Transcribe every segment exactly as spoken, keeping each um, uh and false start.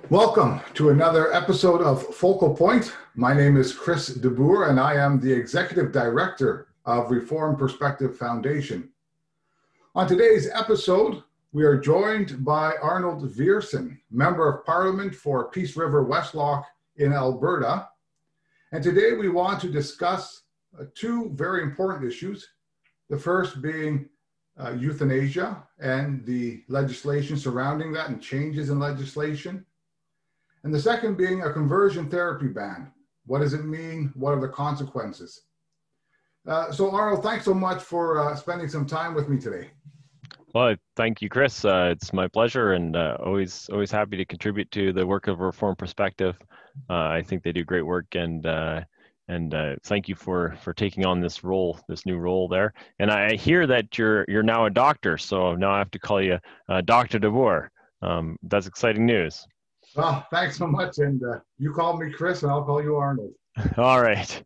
Welcome to another episode of Focal Point. My name is Chris DeBoer, and I am the Executive Director of Reform Perspective Foundation. On today's episode, we are joined by Arnold Viersen, Member of Parliament for Peace River Westlock in Alberta. And today we want to discuss uh, two very important issues. The first being uh, euthanasia and the legislation surrounding that and changes in legislation. And the second being a conversion therapy ban. What does it mean? What are the consequences? Uh, so Arnold, thanks so much for uh, spending some time with me today. Well, thank you, Chris. Uh, it's my pleasure, and uh, always always happy to contribute to the work of Reform Perspective. Uh, I think they do great work, and uh, and uh, thank you for for taking on this role, this new role there. And I hear that you're you're now a doctor, so now I have to call you uh, Doctor DeBoer. Um, that's exciting news. Well, thanks so much, and uh, you call me Chris, and I'll call you Arnold. All right.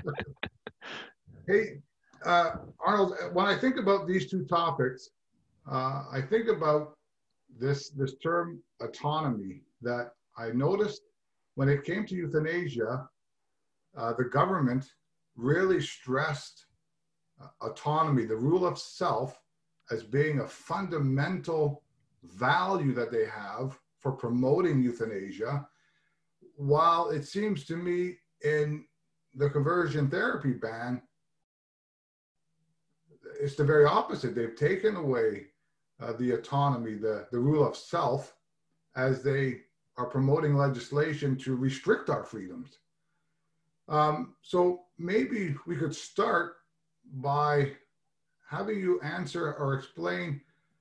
Hey, uh, Arnold, when I think about these two topics, uh, I think about this, this term autonomy that I noticed when it came to euthanasia, uh, the government really stressed uh, autonomy, the rule of self, as being a fundamental value that they have for promoting euthanasia, while it seems to me in the conversion therapy ban, it's the very opposite. They've taken away uh, the autonomy, the, the rule of self, as they are promoting legislation to restrict our freedoms. Um, so maybe we could start by having you answer or explain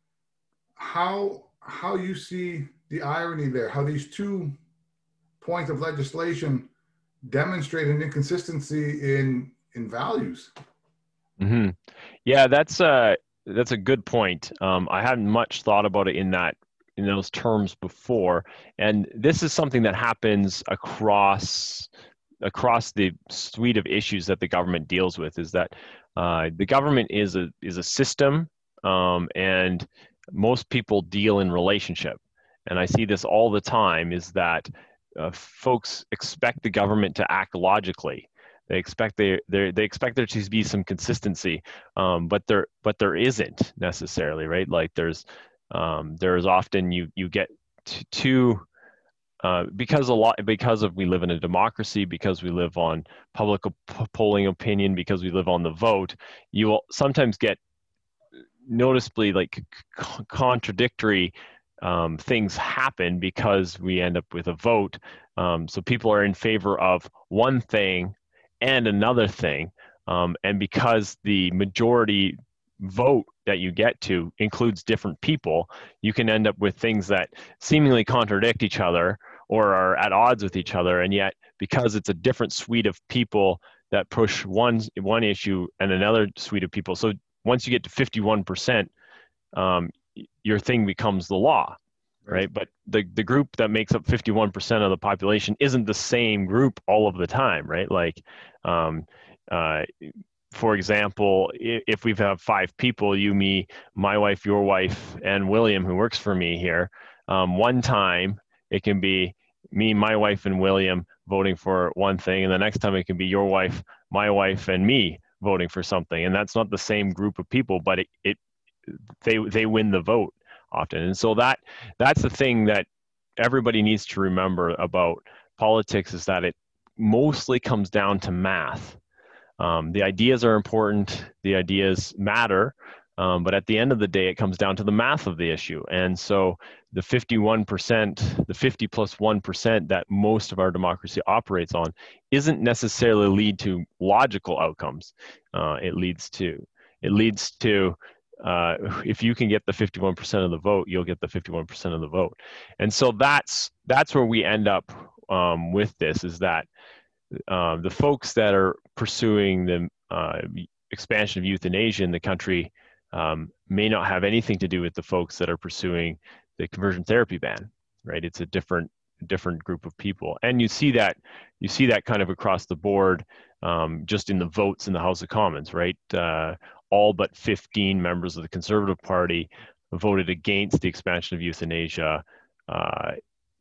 how, how you see the irony there, how these two points of legislation demonstrate an inconsistency in, in values. Mm-hmm. Yeah, that's a that's a good point. Um, I hadn't much thought about it in that in those terms before, and this is something that happens across across the suite of issues that the government deals with. Is that uh, the government is a is a system, um, and most people deal in relationship. And I see this all the time. Is that uh, folks expect the government to act logically. They expect they they they expect there to be some consistency, um, but there but there isn't necessarily, right? Like there's um, there's often you you get t- two uh, because a lot because of we live in a democracy, because we live on public op- polling opinion, because we live on the vote. You will sometimes get noticeably like c- contradictory um, things happen because we end up with a vote. Um, so people are in favor of one thing and another thing. Um, and because the majority vote that you get to includes different people, you can end up with things that seemingly contradict each other or are at odds with each other. And yet, because it's a different suite of people that push one, one issue and another suite of people. So once you get to fifty-one percent, um, your thing becomes the law. Right. But the, the group that makes up fifty-one percent of the population isn't the same group all of the time, right? Like, um, uh, for example, if we have five people, you, me, my wife, your wife, and William, who works for me here, um, one time it can be me, my wife, and William voting for one thing. And the next time it can be your wife, my wife, and me voting for something. And that's not the same group of people, but it, it they they win the vote often. And so that that's the thing that everybody needs to remember about politics, is that it mostly comes down to math. Um, the ideas are important, the ideas matter, um, but at the end of the day, it comes down to the math of the issue. And so the fifty-one percent, the fifty plus one percent that most of our democracy operates on isn't necessarily lead to logical outcomes. Uh, it leads to, it leads to Uh, if you can get the fifty-one percent of the vote, you'll get the fifty-one percent of the vote. And so that's that's where we end up um, with this, is that uh, the folks that are pursuing the uh, expansion of euthanasia in the country um, may not have anything to do with the folks that are pursuing the conversion therapy ban, right? It's a different different group of people. And you see that you see that kind of across the board, um, just in the votes in the House of Commons, right? Uh, all but fifteen members of the Conservative Party voted against the expansion of euthanasia uh,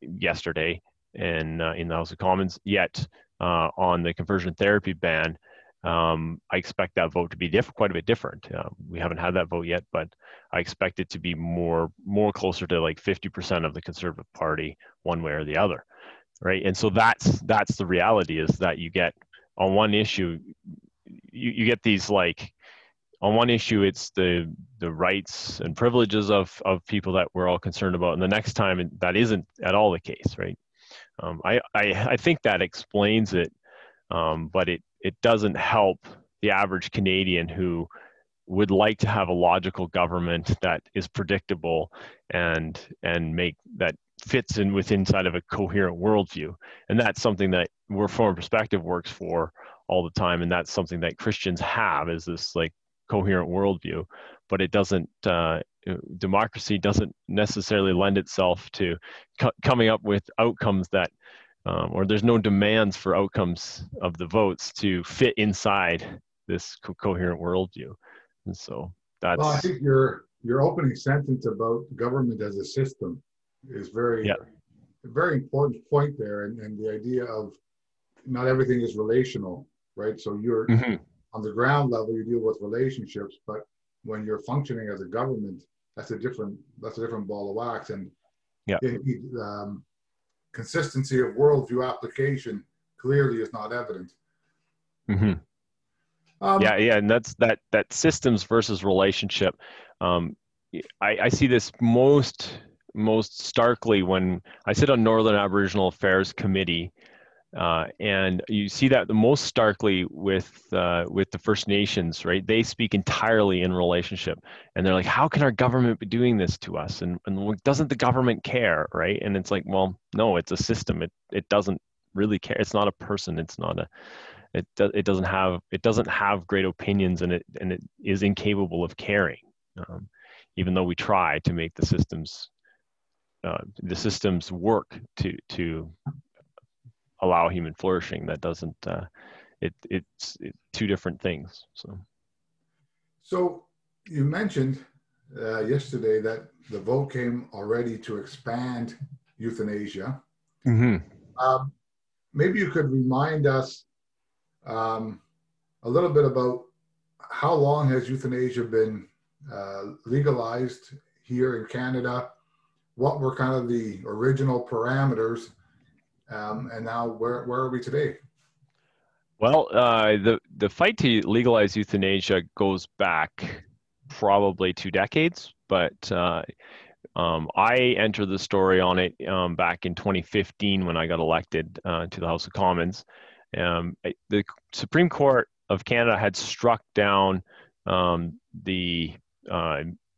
yesterday in uh, in the House of Commons. Yet uh, on the conversion therapy ban, um, I expect that vote to be diff- quite a bit different. Uh, we haven't had that vote yet, but I expect it to be more more closer to like fifty percent of the Conservative Party, one way or the other, right? And so that's that's the reality, is that you get on one issue, you, you get these like on one issue it's the the rights and privileges of of people that we're all concerned about, and the next time that isn't at all the case, right? Um, I, I I think that explains it, um, but it it doesn't help the average Canadian who would like to have a logical government that is predictable and and make that fits in with inside of a coherent worldview. And that's something that Reformed Perspective works for all the time, and that's something that Christians have, is this like coherent worldview. But it doesn't uh, democracy doesn't necessarily lend itself to co- coming up with outcomes that um, or there's no demands for outcomes of the votes to fit inside this co- coherent worldview. And so Well, I that's think your your opening sentence about government as a system is very, yeah. a very important point there, and, and the idea of not everything is relational, right? So you're Mm-hmm. on the ground level, you deal with relationships, but when you're functioning as a government, that's a different that's a different ball of wax. And Yeah. indeed, um, consistency of worldview application clearly is not evident. Mm-hmm. Um, Yeah, yeah, and that's that that systems versus relationship. Um, I, I see this most most starkly when I sit on Northern Aboriginal Affairs Committee, uh, and you see that the most starkly with uh, with the First Nations, right? They speak entirely in relationship, and they're like, "How can our government be doing this to us?" And and doesn't the government care, right? And it's like, well, no, it's a system. It it doesn't really care. It's not a person. It's not a it do, it doesn't have it doesn't have great opinions, and it and it is incapable of caring, um, even though we try to make the systems uh, the systems work to to allow human flourishing. That doesn't uh, it it's it, two different things. So so you mentioned uh, yesterday that the vote came already to expand euthanasia. mm-hmm. Um, maybe you could remind us um, a little bit about how long has euthanasia been uh, legalized here in Canada? What were kind of the original parameters? Um, and now where, where are we today? Well, uh, the the fight to legalize euthanasia goes back probably two decades, but uh, Um, I entered the story on it um, back in twenty fifteen when I got elected uh, to the House of Commons. Um, the Supreme Court of Canada had struck down um, the uh,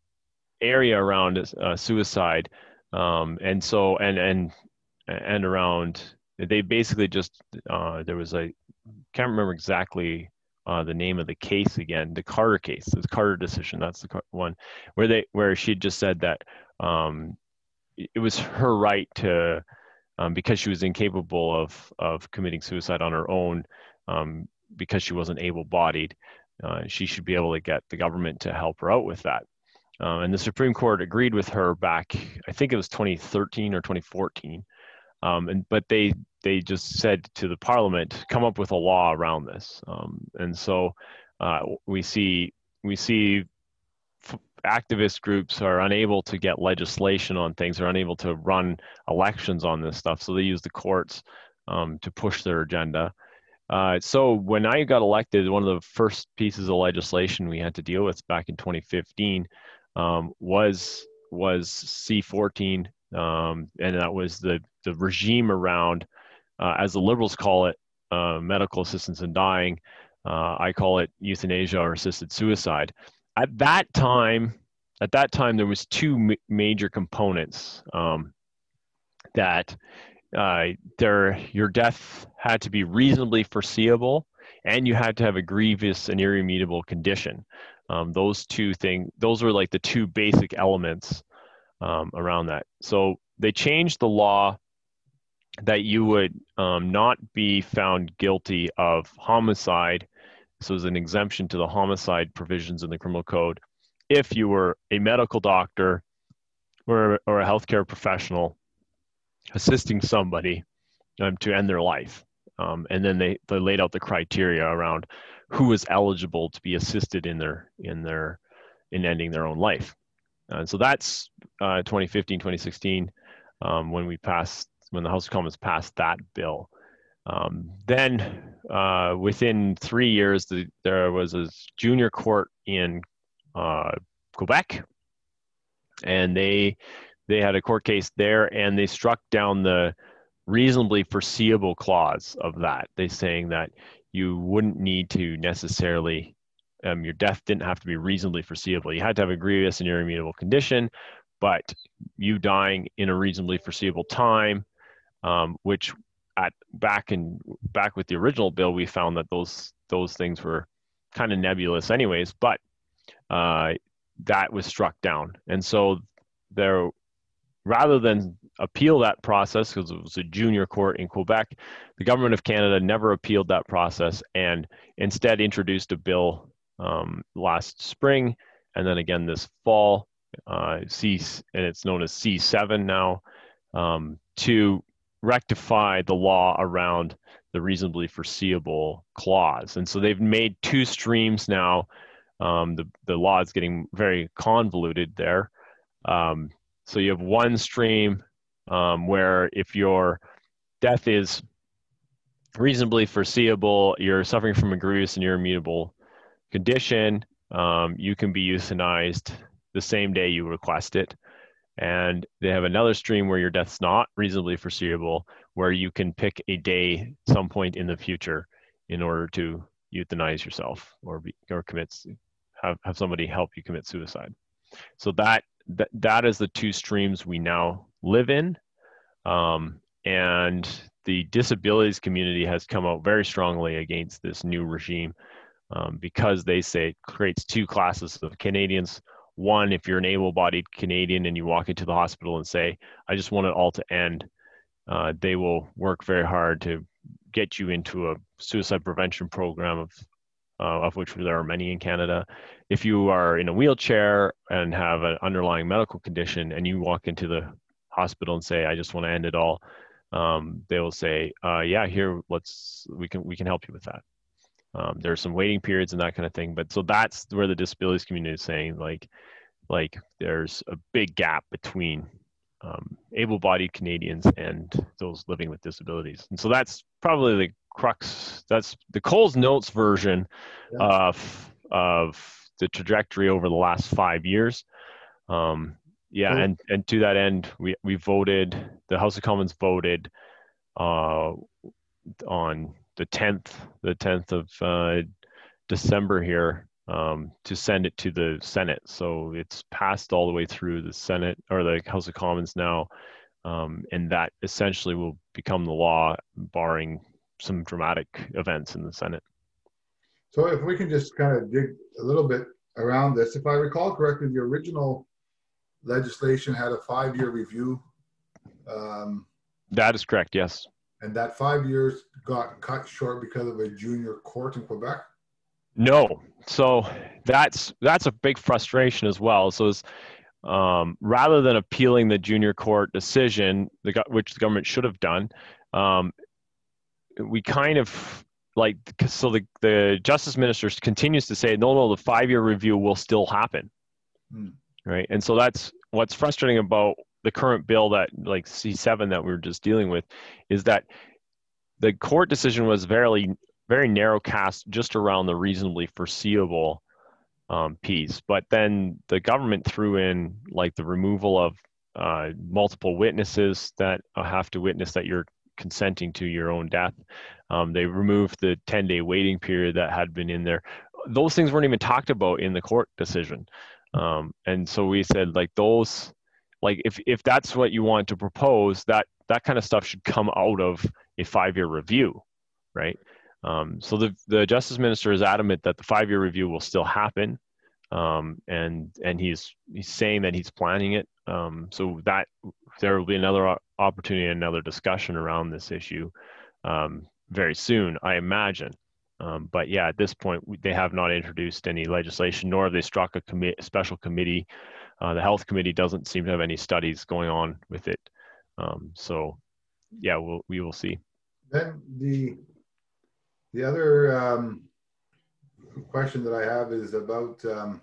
area around uh, suicide, um, and so and and and around they basically just uh, there was a can't remember exactly uh, the name of the case again, the Carter case, the Carter decision. That's the one where they where she just said that um, it was her right to, um, because she was incapable of of committing suicide on her own, um, because she wasn't able-bodied, uh, she should be able to get the government to help her out with that. Uh, and the Supreme Court agreed with her back, I think it was twenty thirteen or twenty fourteen. Um, and but they they just said to the Parliament, come up with a law around this. Um, and so uh, we see we see f- activist groups are unable to get legislation on things, are unable to run elections on this stuff. So they use the courts um, to push their agenda. Uh, so when I got elected, one of the first pieces of legislation we had to deal with back in twenty fifteen um, was was C fourteen, um, and that was the the regime around, uh, as the liberals call it, uh, medical assistance in dying. Uh, I call it euthanasia or assisted suicide. At that time, at that time, there was two ma- major components um, that uh, there your death had to be reasonably foreseeable, and you had to have a grievous and irremediable condition. Um, those two things, those were like the two basic elements um, around that. So they changed the law that you would um, not be found guilty of homicide. So there's an exemption to the homicide provisions in the criminal code if you were a medical doctor or, or a healthcare professional assisting somebody um, to end their life. Um, and then they, they laid out the criteria around who is eligible to be assisted in their in their in ending their own life. And so that's uh, twenty fifteen, twenty sixteen, um, when we passed, when the House of Commons passed that bill. Um, then uh, within three years, the, there was a junior court in uh, Quebec, and they they had a court case there, and they struck down the reasonably foreseeable clause of that. They saying that you wouldn't need to necessarily, um, your death didn't have to be reasonably foreseeable. You had to have a grievous and irremediable condition, but you dying in a reasonably foreseeable time, um, which at back in back with the original bill, we found that those those things were kind of nebulous anyways, but uh, that was struck down. And so there, rather than appeal that process, because it was a junior court in Quebec, the government of Canada never appealed that process and instead introduced a bill um, last spring, and then again this fall, uh, C, and it's known as C seven now, um, to rectify the law around the reasonably foreseeable clause. And so they've made two streams now. Um, the, the law is getting very convoluted there. Um, so you have one stream um, where if your death is reasonably foreseeable, you're suffering from a grievous and irremediable condition, um, you can be euthanized the same day you request it. And they have another stream where your death's not reasonably foreseeable, where you can pick a day some point in the future in order to euthanize yourself or be, or commit, have, have somebody help you commit suicide. So that, that, that is the two streams we now live in. Um, and the disabilities community has come out very strongly against this new regime um, because they say it creates two classes of Canadians. One, if you're an able-bodied Canadian and you walk into the hospital and say, I just want it all to end, uh, they will work very hard to get you into a suicide prevention program, of, uh, of which there are many in Canada. If you are in a wheelchair and have an underlying medical condition and you walk into the hospital and say, I just want to end it all, um, they will say, uh, yeah, here, let's, we can, we can help you with that. Um, there's some waiting periods and that kind of thing. But so that's where the disabilities community is saying, like, like there's a big gap between um, able-bodied Canadians and those living with disabilities. And so that's probably the crux. That's the Coles Notes version yeah. of of the trajectory over the last five years. Um, yeah, cool. and and to that end, we we voted. The House of Commons voted uh, on the tenth, the tenth of uh, December here, um, to send it to the Senate. So it's passed all the way through the Senate or the House of Commons now, um, and that essentially will become the law, barring some dramatic events in the Senate. So if we can just kind of dig a little bit around this, if I recall correctly, the original legislation had a five-year review. Um, that is correct, yes. And that five years got cut short because of a junior court in Quebec? No. So that's that's a big frustration as well. So it's, um, rather than appealing the junior court decision, the, which the government should have done, um, we kind of like, so the, the justice minister continues to say, no, no, the five-year review will still happen. Hmm. Right. And so that's what's frustrating about the current bill, that like C seven that we we're just dealing with, is that the court decision was very, very narrow cast just around the reasonably foreseeable um, piece. But then the government threw in like the removal of uh, multiple witnesses that have to witness that you're consenting to your own death. Um, they removed the ten day waiting period that had been in there. Those things weren't even talked about in the court decision. Um, and so we said, like, those, like, if, if that's what you want to propose, that, that kind of stuff should come out of a five-year review, right? Um, so the, the justice minister is adamant that the five-year review will still happen. Um, and, and he's, he's saying that he's planning it. Um, so that there will be another opportunity, another discussion around this issue um, very soon, I imagine. Um, but yeah, at this point, they have not introduced any legislation, nor have they struck a commi- special committee. Uh, the health committee doesn't seem to have any studies going on with it. Um, so yeah, we'll, we will see. Then the the other um, question that I have is about, um,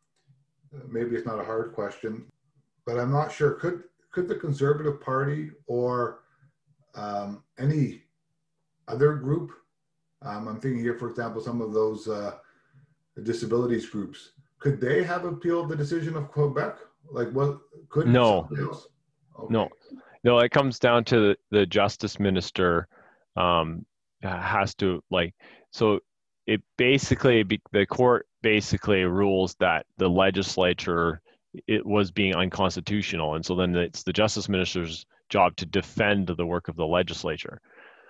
maybe it's not a hard question, but I'm not sure. Could could the Conservative Party or um, any other group, um, I'm thinking here, for example, some of those uh, disabilities groups, could they have appealed the decision of Quebec? Like, what could No, somebody else? Okay. no, no. It comes down to the, the justice minister um, has to like. So it basically the court basically rules that the legislature it was being unconstitutional, and so then it's the justice minister's job to defend the work of the legislature.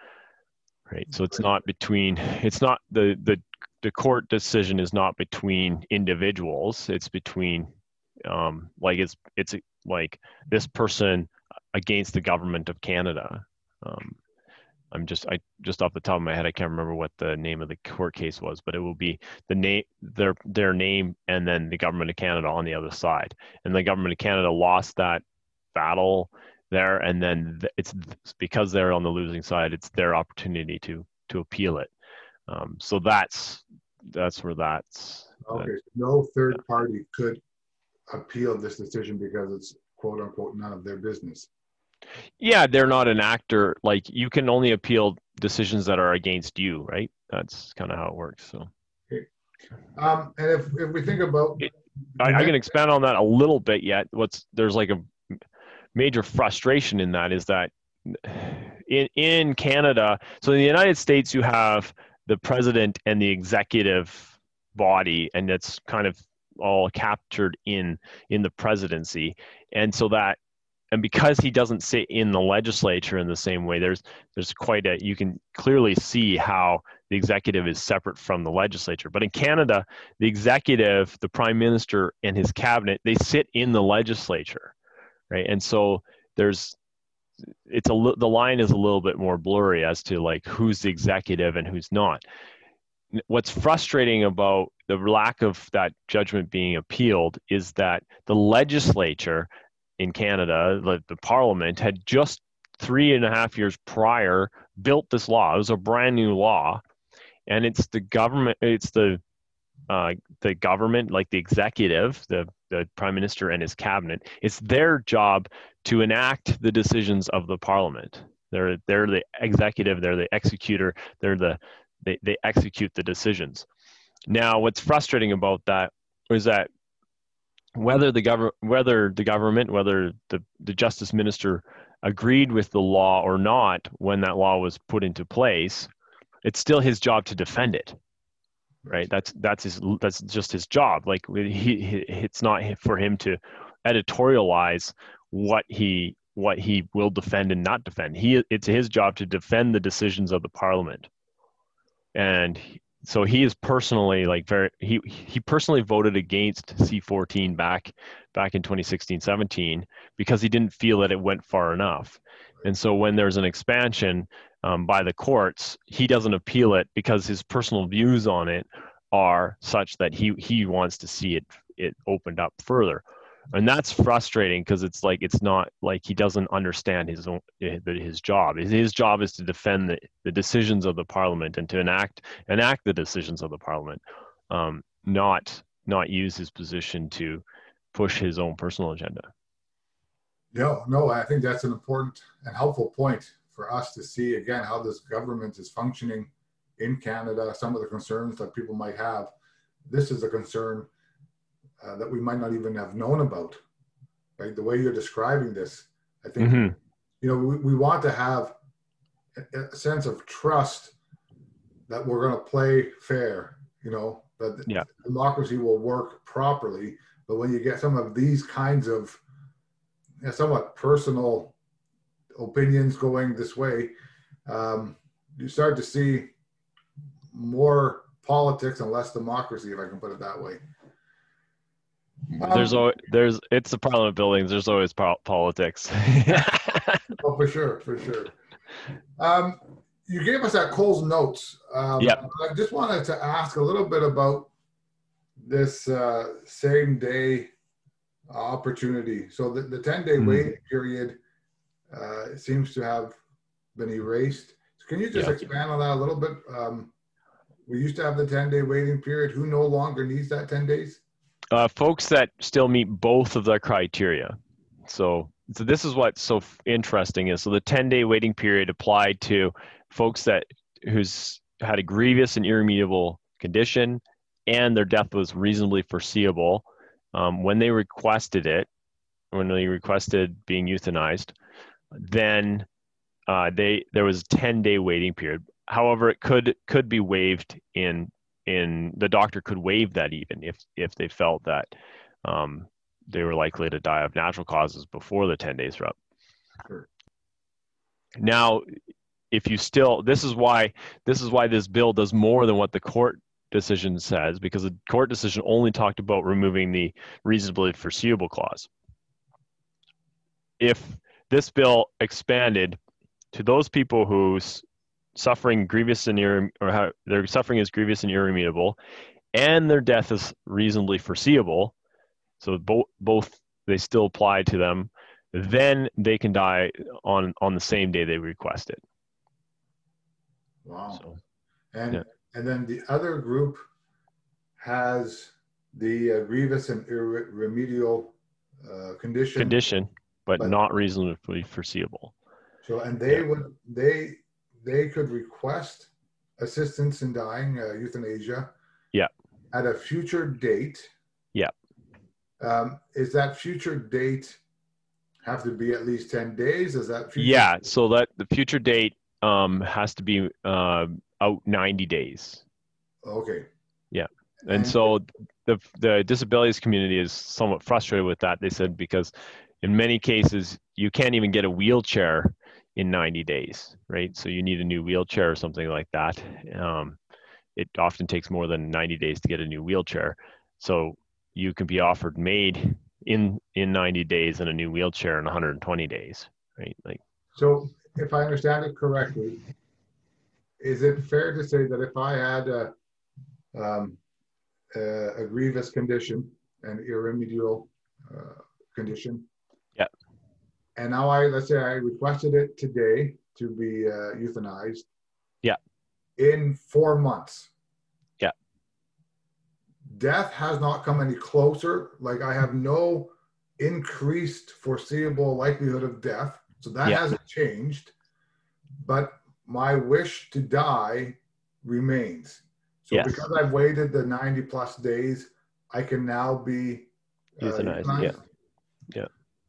Right. So it's not between. It's not the the the court decision is not between individuals. It's between um, like it's it's like this person against the government of Canada. Um, I'm just I just off the top of my head I can't remember what the name of the court case was, but it will be the name their their name and then the government of Canada on the other side. And the government of Canada lost that battle there, and then it's because they're on the losing side. It's their opportunity to to appeal it. Um, so that's that's where that's Okay. that, No third yeah. party could appeal this decision because it's quote unquote none of their business. Yeah, they're not an actor. Like you can only appeal decisions that are against you, right? That's kind of how it works. So, okay. Um, and if if we think about, it, I, I can expand on that a little bit. Yet, what's there's like a major frustration in that is that in in Canada, so in the United States, you have the president and the executive body, and it's kind of all captured in in the presidency, and so that. And because he doesn't sit in the legislature in the same way, there's there's quite a you can clearly see how the executive is separate from the legislature. But in Canada, the executive, the prime minister, and his cabinet, they sit in the legislature, right? And so there's it's a the line is a little bit more blurry as to like who's the executive and who's not. What's frustrating about the lack of that judgment being appealed is that the legislature in Canada, the, the parliament, had just three and a half years prior built this law. It was a brand new law, and it's the government, it's the uh, the government, like the executive, the the prime minister and his cabinet. It's their job to enact the decisions of the parliament. They're they're the executive, they're the executor, they're the they they execute the decisions. Now, what's frustrating about that is that whether the government, whether the government, whether the, the justice minister agreed with the law or not when that law was put into place, it's still his job to defend it, right? That's that's his that's just his job. Like he, he it's not for him to editorialize what he what he will defend and not defend. He it's his job to defend the decisions of the parliament, and so he is personally like very he he personally voted against C fourteen back back in twenty sixteen seventeen because he didn't feel that it went far enough. And so when there's an expansion um, by the courts, he doesn't appeal it because his personal views on it are such that he he wants to see it it opened up further. And that's frustrating because it's like it's not like he doesn't understand his own his job. His job is to defend the, the decisions of the parliament and to enact enact the decisions of the parliament, um, not not use his position to push his own personal agenda. No, no, I think that's an important and helpful point for us to see again how this government is functioning in Canada. Some of the concerns that people might have. This is a concern Uh, that we might not even have known about, right? The way you're describing this, I think, mm-hmm. you know, we, we want to have a, a sense of trust that we're going to play fair, you know, that yeah. democracy will work properly. But when you get some of these kinds of you know, somewhat personal opinions going this way, um, you start to see more politics and less democracy, if I can put it that way. There's always there's it's the Parliament buildings. There's always po- politics. Oh, for sure, for sure. Um, you gave us that Coles Notes. Um, yeah. I just wanted to ask a little bit about this uh, same day opportunity. So the, the ten day mm-hmm. waiting period uh, it seems to have been erased. Can you just Yeah. expand on that a little bit? Um, we used to have the ten-day waiting period. Who no longer needs that ten days? Uh, folks that still meet both of the criteria. So, so this is what's so interesting is, so the ten-day waiting period applied to folks that who's had a grievous and irremediable condition and their death was reasonably foreseeable um, when they requested it, when they requested being euthanized, then uh, they there was a ten-day waiting period. However, it could could be waived in in the doctor could waive that even if if they felt that um, they were likely to die of natural causes before the ten days were up. Sure. Now, if you still, this is why this is why this bill does more than what the court decision says, because the court decision only talked about removing the reasonably foreseeable clause. If this bill expanded to those people whose suffering grievous and irre- or how their suffering is grievous and irremediable, and their death is reasonably foreseeable, so both both they still apply to them, then they can die on on the same day they request it. Wow. So, and yeah. and then the other group has the uh, grievous and irremediable uh, condition. Condition, but, but not reasonably foreseeable. So, and they Yeah. would they they could request assistance in dying, uh, euthanasia. Yeah. At a future date. Yeah. Um, is that future date have to be at least ten days? Is that future? Yeah. So that the future date um, has to be uh, out ninety days. Okay. Yeah. And, and so the the disabilities community is somewhat frustrated with that. They said because in many cases you can't even get a wheelchair in ninety days, right? So you need a new wheelchair or something like that. Um, it often takes more than ninety days to get a new wheelchair. So you can be offered made in in ninety days and a new wheelchair in one hundred twenty days, right? Like. So if I understand it correctly, is it fair to say that if I had a um, a, a grievous condition, an irremediable uh, condition, Yeah. and now I, let's say I requested it today to be uh, euthanized. Yeah. In four months. Yeah. Death has not come any closer. Like I have no increased foreseeable likelihood of death. So that Yeah. hasn't changed. But my wish to die remains. So Yes. because I've waited the ninety plus days, I can now be uh, euthanized. euthanized? Yeah. Yeah.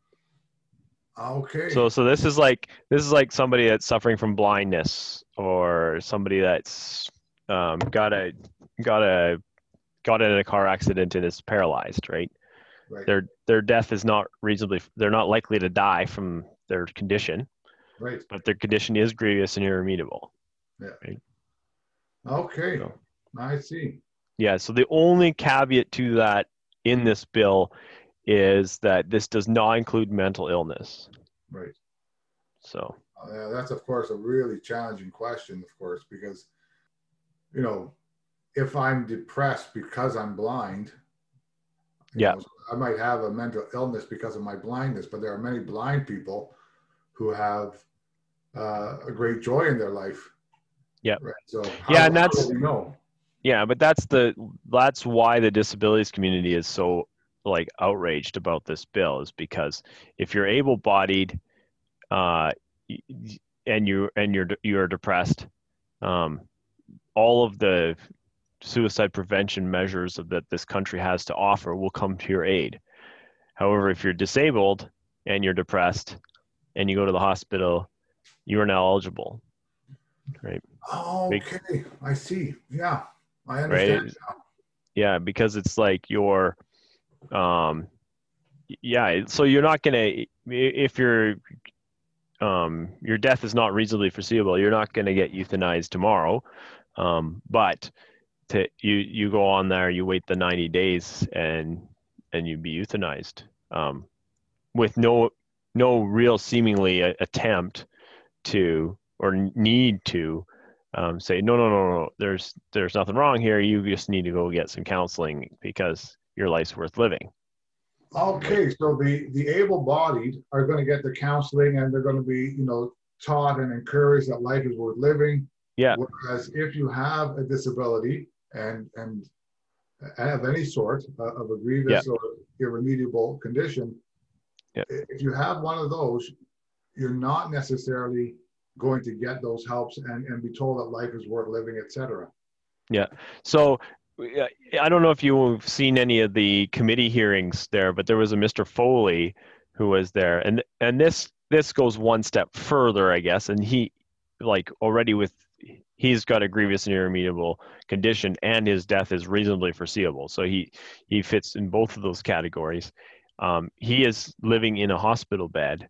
Okay. So so this is like this is like somebody that's suffering from blindness, or somebody that's um, got a got a got in a car accident and is paralyzed, right? Right. Their their death is not reasonably they're not likely to die from their condition. Right. But their condition is grievous and irremediable. Yeah. Right? Okay. So, I see. yeah. So the only caveat to that in this bill is that this does not include mental illness. Right. So uh, that's of course a really challenging question, of course, because you know, if I'm depressed because I'm blind, yeah, know, I might have a mental illness because of my blindness, but there are many blind people who have uh, a great joy in their life. yeah, right? So how, yeah, and how that's do we know? Yeah, but that's the that's why the disabilities community is so like outraged about this bill, is because if you're able-bodied uh, and you and you're you're depressed, um, all of the suicide prevention measures that this country has to offer will come to your aid. However, if you're disabled and you're depressed and you go to the hospital, you are now eligible, right? Okay, I see. Yeah, I understand right? now. Yeah, because it's like you're, um, yeah. So you're not gonna if you're, um, your death is not reasonably foreseeable. You're not gonna get euthanized tomorrow, um, but to you you go on there, you wait the ninety days, and and you be euthanized, um, with no no real seemingly a, attempt to or need to um, say no no no no there's there's nothing wrong here, you just need to go get some counseling because your life's worth living. Like, Okay, so the the able-bodied are going to get the counseling, and they're going to be, you know, taught and encouraged that life is worth living. yeah, Whereas if you have a disability and and have any sort of a yeah, grievous or irremediable condition, yeah. if you have one of those, you're not necessarily going to get those helps and, and be told that life is worth living, et cetera. Yeah. So yeah, I don't know if you've seen any of the committee hearings there, but there was a Mister Foley who was there, and and this this goes one step further, I guess. And he, like, already with he's got a grievous and irremediable condition, and his death is reasonably foreseeable. So he he fits in both of those categories. Um, he is living in a hospital bed,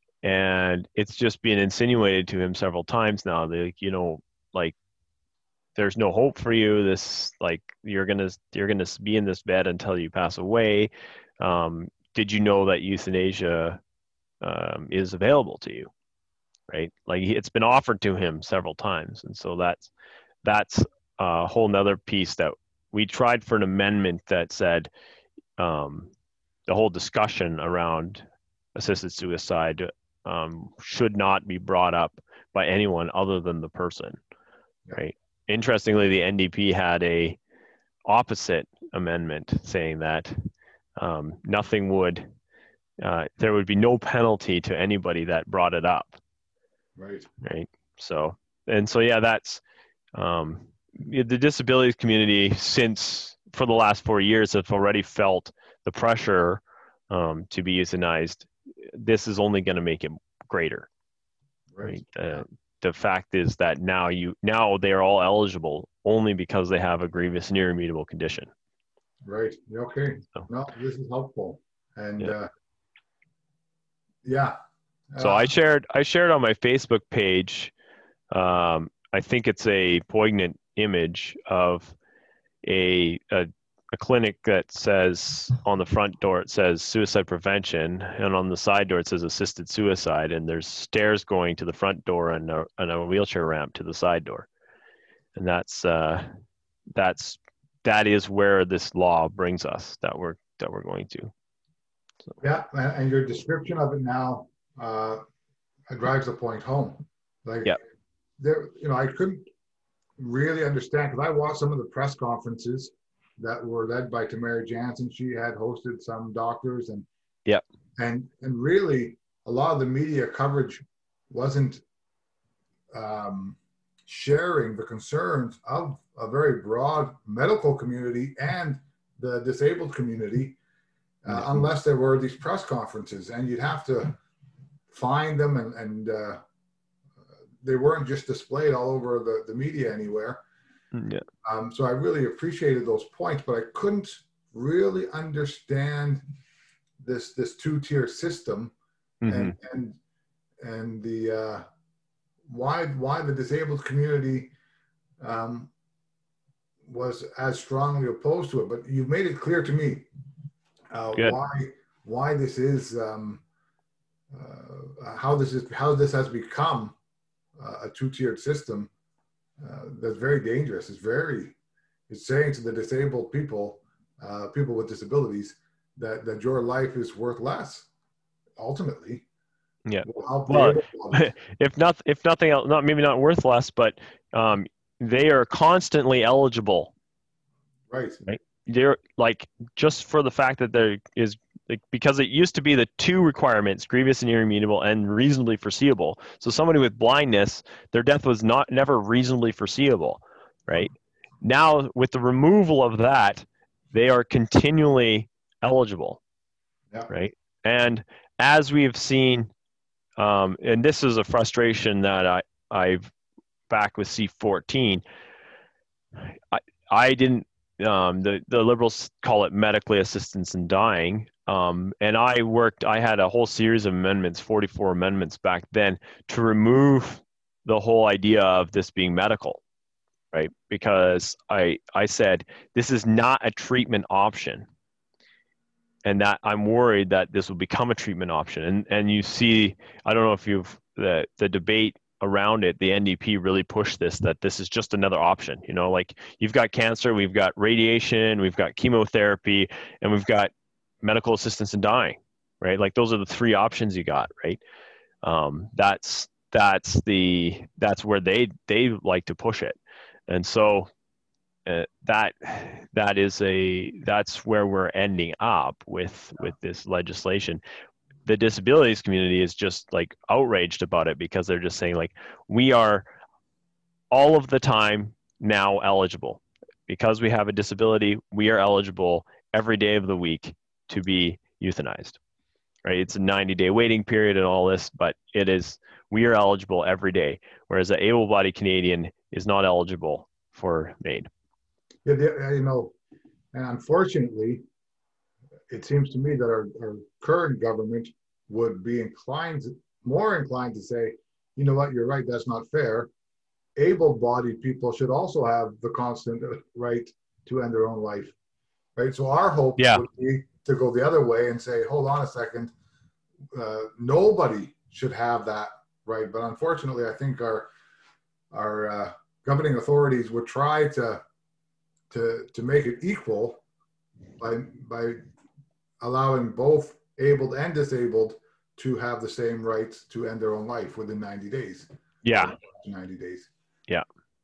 and it's just been insinuated to him several times now that, you know, like, there's no hope for you. This, like, you're gonna you're gonna be in this bed until you pass away. Um, did you know that euthanasia um, is available to you? Right? Like, it's been offered to him several times, and so that's that's a whole nother piece that we tried for an amendment that said um, the whole discussion around assisted suicide um, should not be brought up by anyone other than the person. Right? Interestingly, the N D P had a opposite amendment saying that um, nothing would, uh, there would be no penalty to anybody that brought it up. Right. Right. So, and so, yeah, that's um, the disabilities community, since for the last four years, have already felt the pressure um, to be euthanized. This is only going to make it greater. Right. Right. Uh, the fact is that now you now they're all eligible only because they have a grievous and irremediable condition. Right. Okay. So, No, this is helpful. And yeah. uh, yeah. So I Uh, shared I shared on my Facebook page. Um, I think it's a poignant image of a, a a clinic that says on the front door it says suicide prevention, and on the side door it says assisted suicide, and there's stairs going to the front door and a, and a wheelchair ramp to the side door, and that's uh, that's that is where this law brings us that we're that we're going to. So. yeah. And, and your description of it now uh, drives the point home. Like, Yeah. there, you know, I couldn't really understand because I watched some of the press conferences that were led by Tamara Jansen. She had hosted some doctors, and Yeah. and and really a lot of the media coverage wasn't um, sharing the concerns of a very broad medical community and the disabled community, uh, Yeah. unless there were these press conferences, and you'd have to find them, and and uh, they weren't just displayed all over the, the media anywhere. Yeah. Um, so I really appreciated those points, but I couldn't really understand this this two-tier system, Mm-hmm. and and and the uh, why why the disabled community um, was as strongly opposed to it. But you've made it clear to me uh, why why this is um, uh, how this is how this has become uh, a two-tiered system. Uh, that's very dangerous. It's very, it's saying to the disabled people, uh, people with disabilities, that, that your life is worth less. Ultimately, Yeah. will help Well, the able-bodied. if not, if nothing else, not maybe not worth less, but um, they are constantly eligible. Right. Right. They're, like, just for the fact that there is, like, because it used to be the two requirements, grievous and irremediable and reasonably foreseeable. So somebody with blindness, their death was not never reasonably foreseeable, right? Now, with the removal of that, they are continually eligible, Yeah. right? And as we've seen, um, and this is a frustration that I, I've back with C fourteen, I, I didn't, um, the, the Liberals call it medically assistance in dying. Um, and I worked, I had a whole series of amendments, forty-four amendments back then, to remove the whole idea of this being medical, right? Because I, I said, this is not a treatment option. And that I'm worried that this will become a treatment option. And, and you see, I don't know if you've, the, the debate around it, the N D P really pushed this, that this is just another option. You know, like, you've got cancer, we've got radiation, we've got chemotherapy, and we've got medical assistance in dying, right? Like those are the three options you got, right? Um, that's that's the that's where they they like to push it, and so uh, that that is a that's where we're ending up with with this legislation. The disabilities community is just like outraged about it because they're just saying like we are all of the time now eligible because we have a disability. We are eligible every day of the week to be euthanized, right? It's a ninety day waiting period and all this, but it is, we are eligible every day, whereas an able-bodied Canadian is not eligible for MAID. Yeah, the, you know, and unfortunately, it seems to me that our, our current government would be inclined, more inclined to say, you know what, you're right, that's not fair. Able-bodied people should also have the constant right to end their own life, right? So our hope Yeah. would be to go the other way and say, hold on a second, uh, nobody should have that right. But unfortunately, I think our our uh, governing authorities would try to to to make it equal by by allowing both abled and disabled to have the same rights to end their own life within ninety days. Yeah. ninety days. Yeah.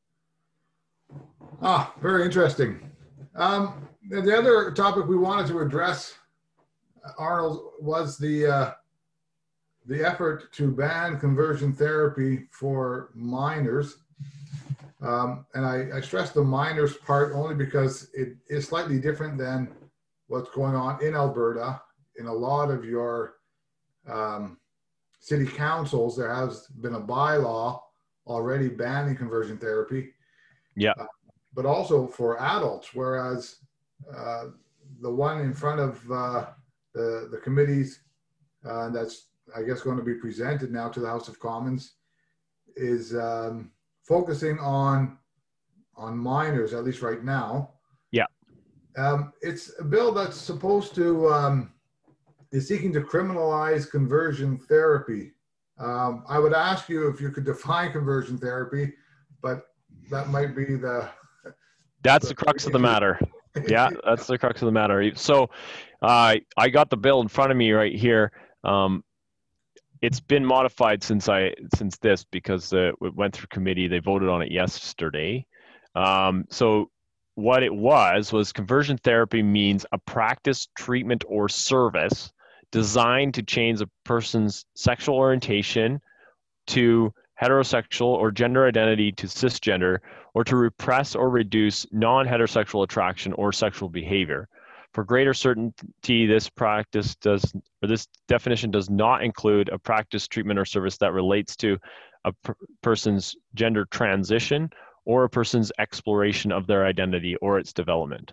Ah, very interesting. Um, the other topic we wanted to address, Arnold, was the uh, the effort to ban conversion therapy for minors. Um, and I, I stress the minors part only because it is slightly different than what's going on in Alberta. In a lot of your um, city councils, there has been a bylaw already banning conversion therapy. Yeah. Uh, but also for adults, whereas uh, the one in front of uh, the, the committees uh, that's, I guess, going to be presented now to the House of Commons is um, focusing on on minors, at least right now. Yeah. Um, it's a bill that's supposed to, um, is seeking to criminalize conversion therapy. Um, I would ask you if you could define conversion therapy, but that might be the... That's the crux of the matter. Yeah, that's the crux of the matter. So uh, I got the bill in front of me right here. Um, it's been modified since I since this because uh, it went through committee. They voted on it yesterday. Um, so what it was was conversion therapy means a practice, treatment, or service designed to change a person's sexual orientation to heterosexual or gender identity to cisgender, or to repress or reduce non-heterosexual attraction or sexual behavior. For greater certainty, this practice does, or this definition does not include a practice, treatment, or service that relates to a per person's gender transition or a person's exploration of their identity or its development.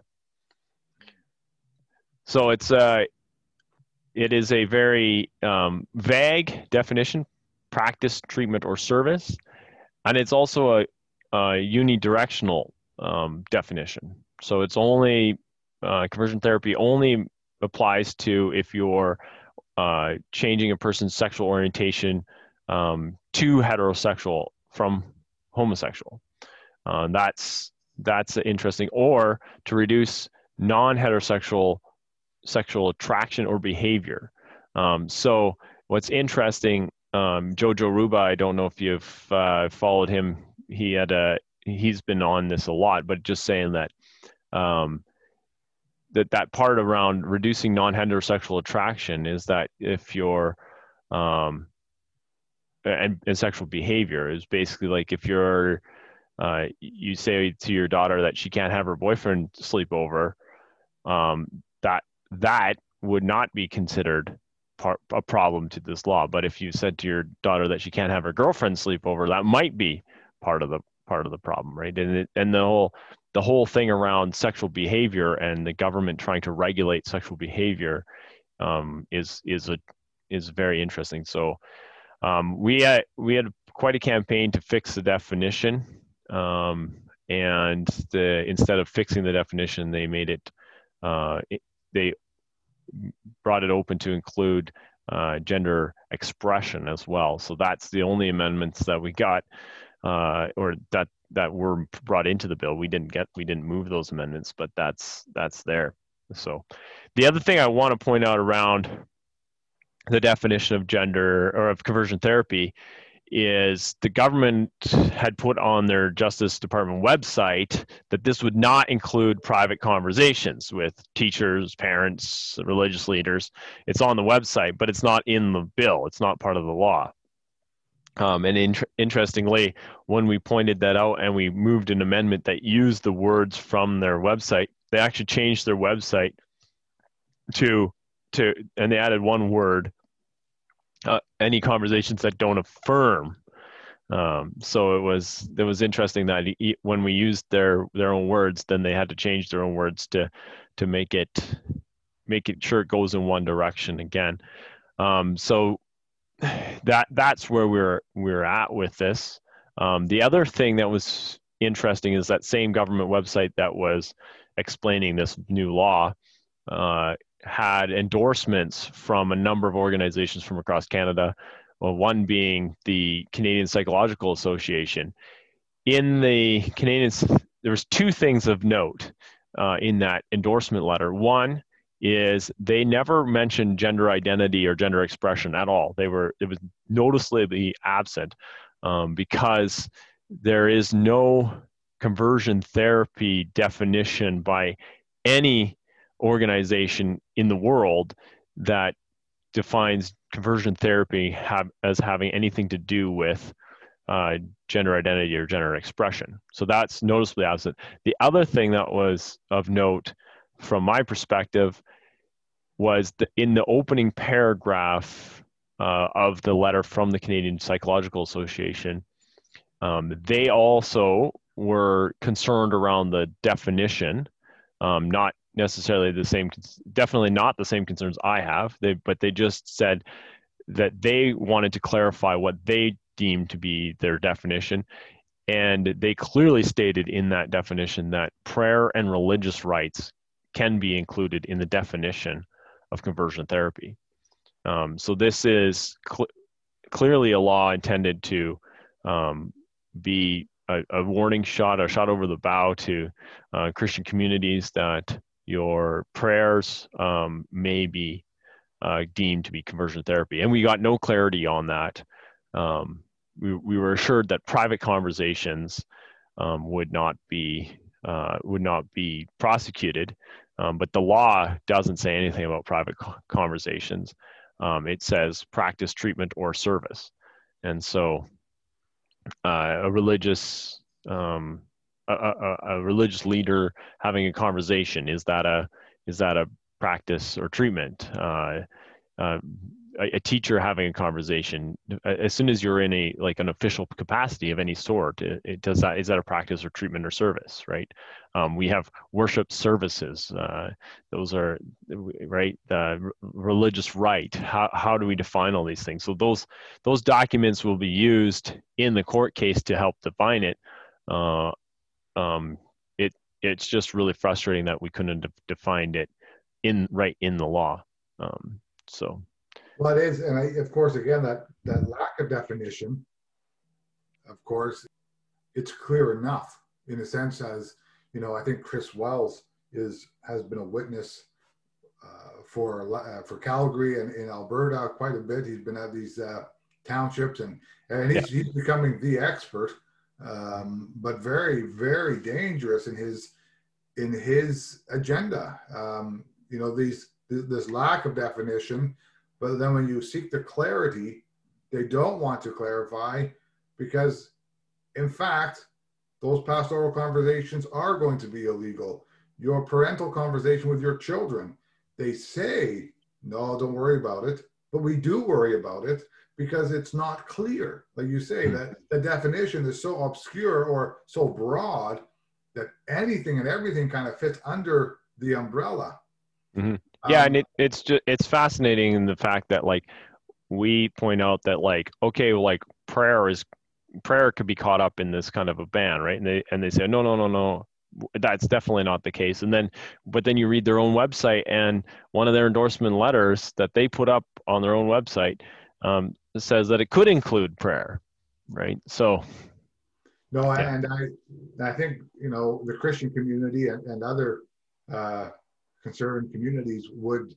So it's a, it is a very um, vague definition, practice, treatment, or service, and it's also a, a unidirectional um, definition. So it's only uh, conversion therapy only applies to if you're uh, changing a person's sexual orientation um, to heterosexual from homosexual. Uh, that's that's interesting. Or to reduce non-heterosexual sexual attraction or behavior. Um, so what's interesting, um, Jojo Ruba, I don't know if you've uh, followed him. He had a he's been on this a lot, but just saying that um, that that part around reducing non-heterosexual attraction is that if you're um, and, and sexual behavior is basically like if you're uh, you say to your daughter that she can't have her boyfriend sleep over, um, that that would not be considered part, a problem to this law. But if you said to your daughter that she can't have her girlfriend sleep over, that might be part of the part of the problem, right? And it, and the whole the whole thing around sexual behavior and the government trying to regulate sexual behavior um, is is a is very interesting. So um, we had we had quite a campaign to fix the definition, um, and the instead of fixing the definition, they made it. Uh, it they brought it open to include uh, gender expression as well. So that's the only amendments that we got, uh, or that that were brought into the bill. We didn't get, we didn't move those amendments, but that's that's there. So the other thing I want to point out around the definition of gender or of conversion therapy is the government had put on their Justice Department website that this would not include private conversations with teachers, parents, religious leaders. It's on the website, but it's not in the bill. It's not part of the law. Um, and in- interestingly, when we pointed that out and we moved an amendment that used the words from their website, they actually changed their website to, to and they added one word, uh, any conversations that don't affirm. Um, so it was it was interesting that he, when we used their their own words, then they had to change their own words to to make it make it sure it goes in one direction again. Um, so that that's where we're we're at with this. Um, the other thing that was interesting is that same government website that was explaining this new law uh, had endorsements from a number of organizations from across Canada. Well, one being the Canadian Psychological Association. In the Canadian, there was two things of note uh, in that endorsement letter. One is they never mentioned gender identity or gender expression at all. They were it was noticeably absent um, because there is no conversion therapy definition by any organization in the world that defines conversion therapy have, as having anything to do with uh, gender identity or gender expression. So that's noticeably absent. The other thing that was of note from my perspective was the, in the opening paragraph uh, of the letter from the Canadian Psychological Association, um, they also were concerned around the definition, um, not necessarily the same, definitely not the same concerns I have, they, but they just said that they wanted to clarify what they deemed to be their definition. And they clearly stated in that definition that prayer and religious rites can be included in the definition of conversion therapy. Um, so this is cl- clearly a law intended to um, be a, a warning shot, a shot over the bow to uh, Christian communities that your prayers um, may be uh, deemed to be conversion therapy. And we got no clarity on that. Um, we, we were assured that private conversations um, would not be uh, would not be prosecuted, um, but the law doesn't say anything about private co- conversations. Um, it says practice, treatment, or service, and so uh, a religious um, a, a, a religious leader having a conversation, is that a is that a practice or treatment? Uh, uh, a, a teacher having a conversation, as soon as you're in a like an official capacity of any sort, it, it does that is that a practice or treatment or service, right? Um, we have worship services; uh, those are right. The religious rite. How how do we define all these things? So those those documents will be used in the court case to help define it. Uh, um, it it's just really frustrating that we couldn't have defined it in right in the law. Um, so, well, it is, and I, of course, again, that that lack of definition, of course, it's clear enough in a sense as you know. I think Chris Wells is has been a witness uh, for uh, for Calgary and in Alberta quite a bit. He's been at these uh, townships and and he's yeah. he's becoming the expert, um, but very very dangerous in his in his agenda. Um, you know these this lack of definition, but then when you seek the clarity, they don't want to clarify because, in fact, those pastoral conversations are going to be illegal. Your parental conversation with your children, they say, no, don't worry about it. But we do worry about it because it's not clear. Like you say, mm-hmm. that the definition is so obscure or so broad that anything and everything kind of fits under the umbrella. Mm-hmm. Yeah, um, and it, it's just it's fascinating in the fact that like we point out that like okay, like prayer is prayer could be caught up in this kind of a ban, right? And they and they say no, no, no, no, that's definitely not the case. And then, but then you read their own website, and one of their endorsement letters that they put up on their own website um, says that it could include prayer, right? So, no, yeah. and I, I think you know the Christian community and, and other uh, concerned communities would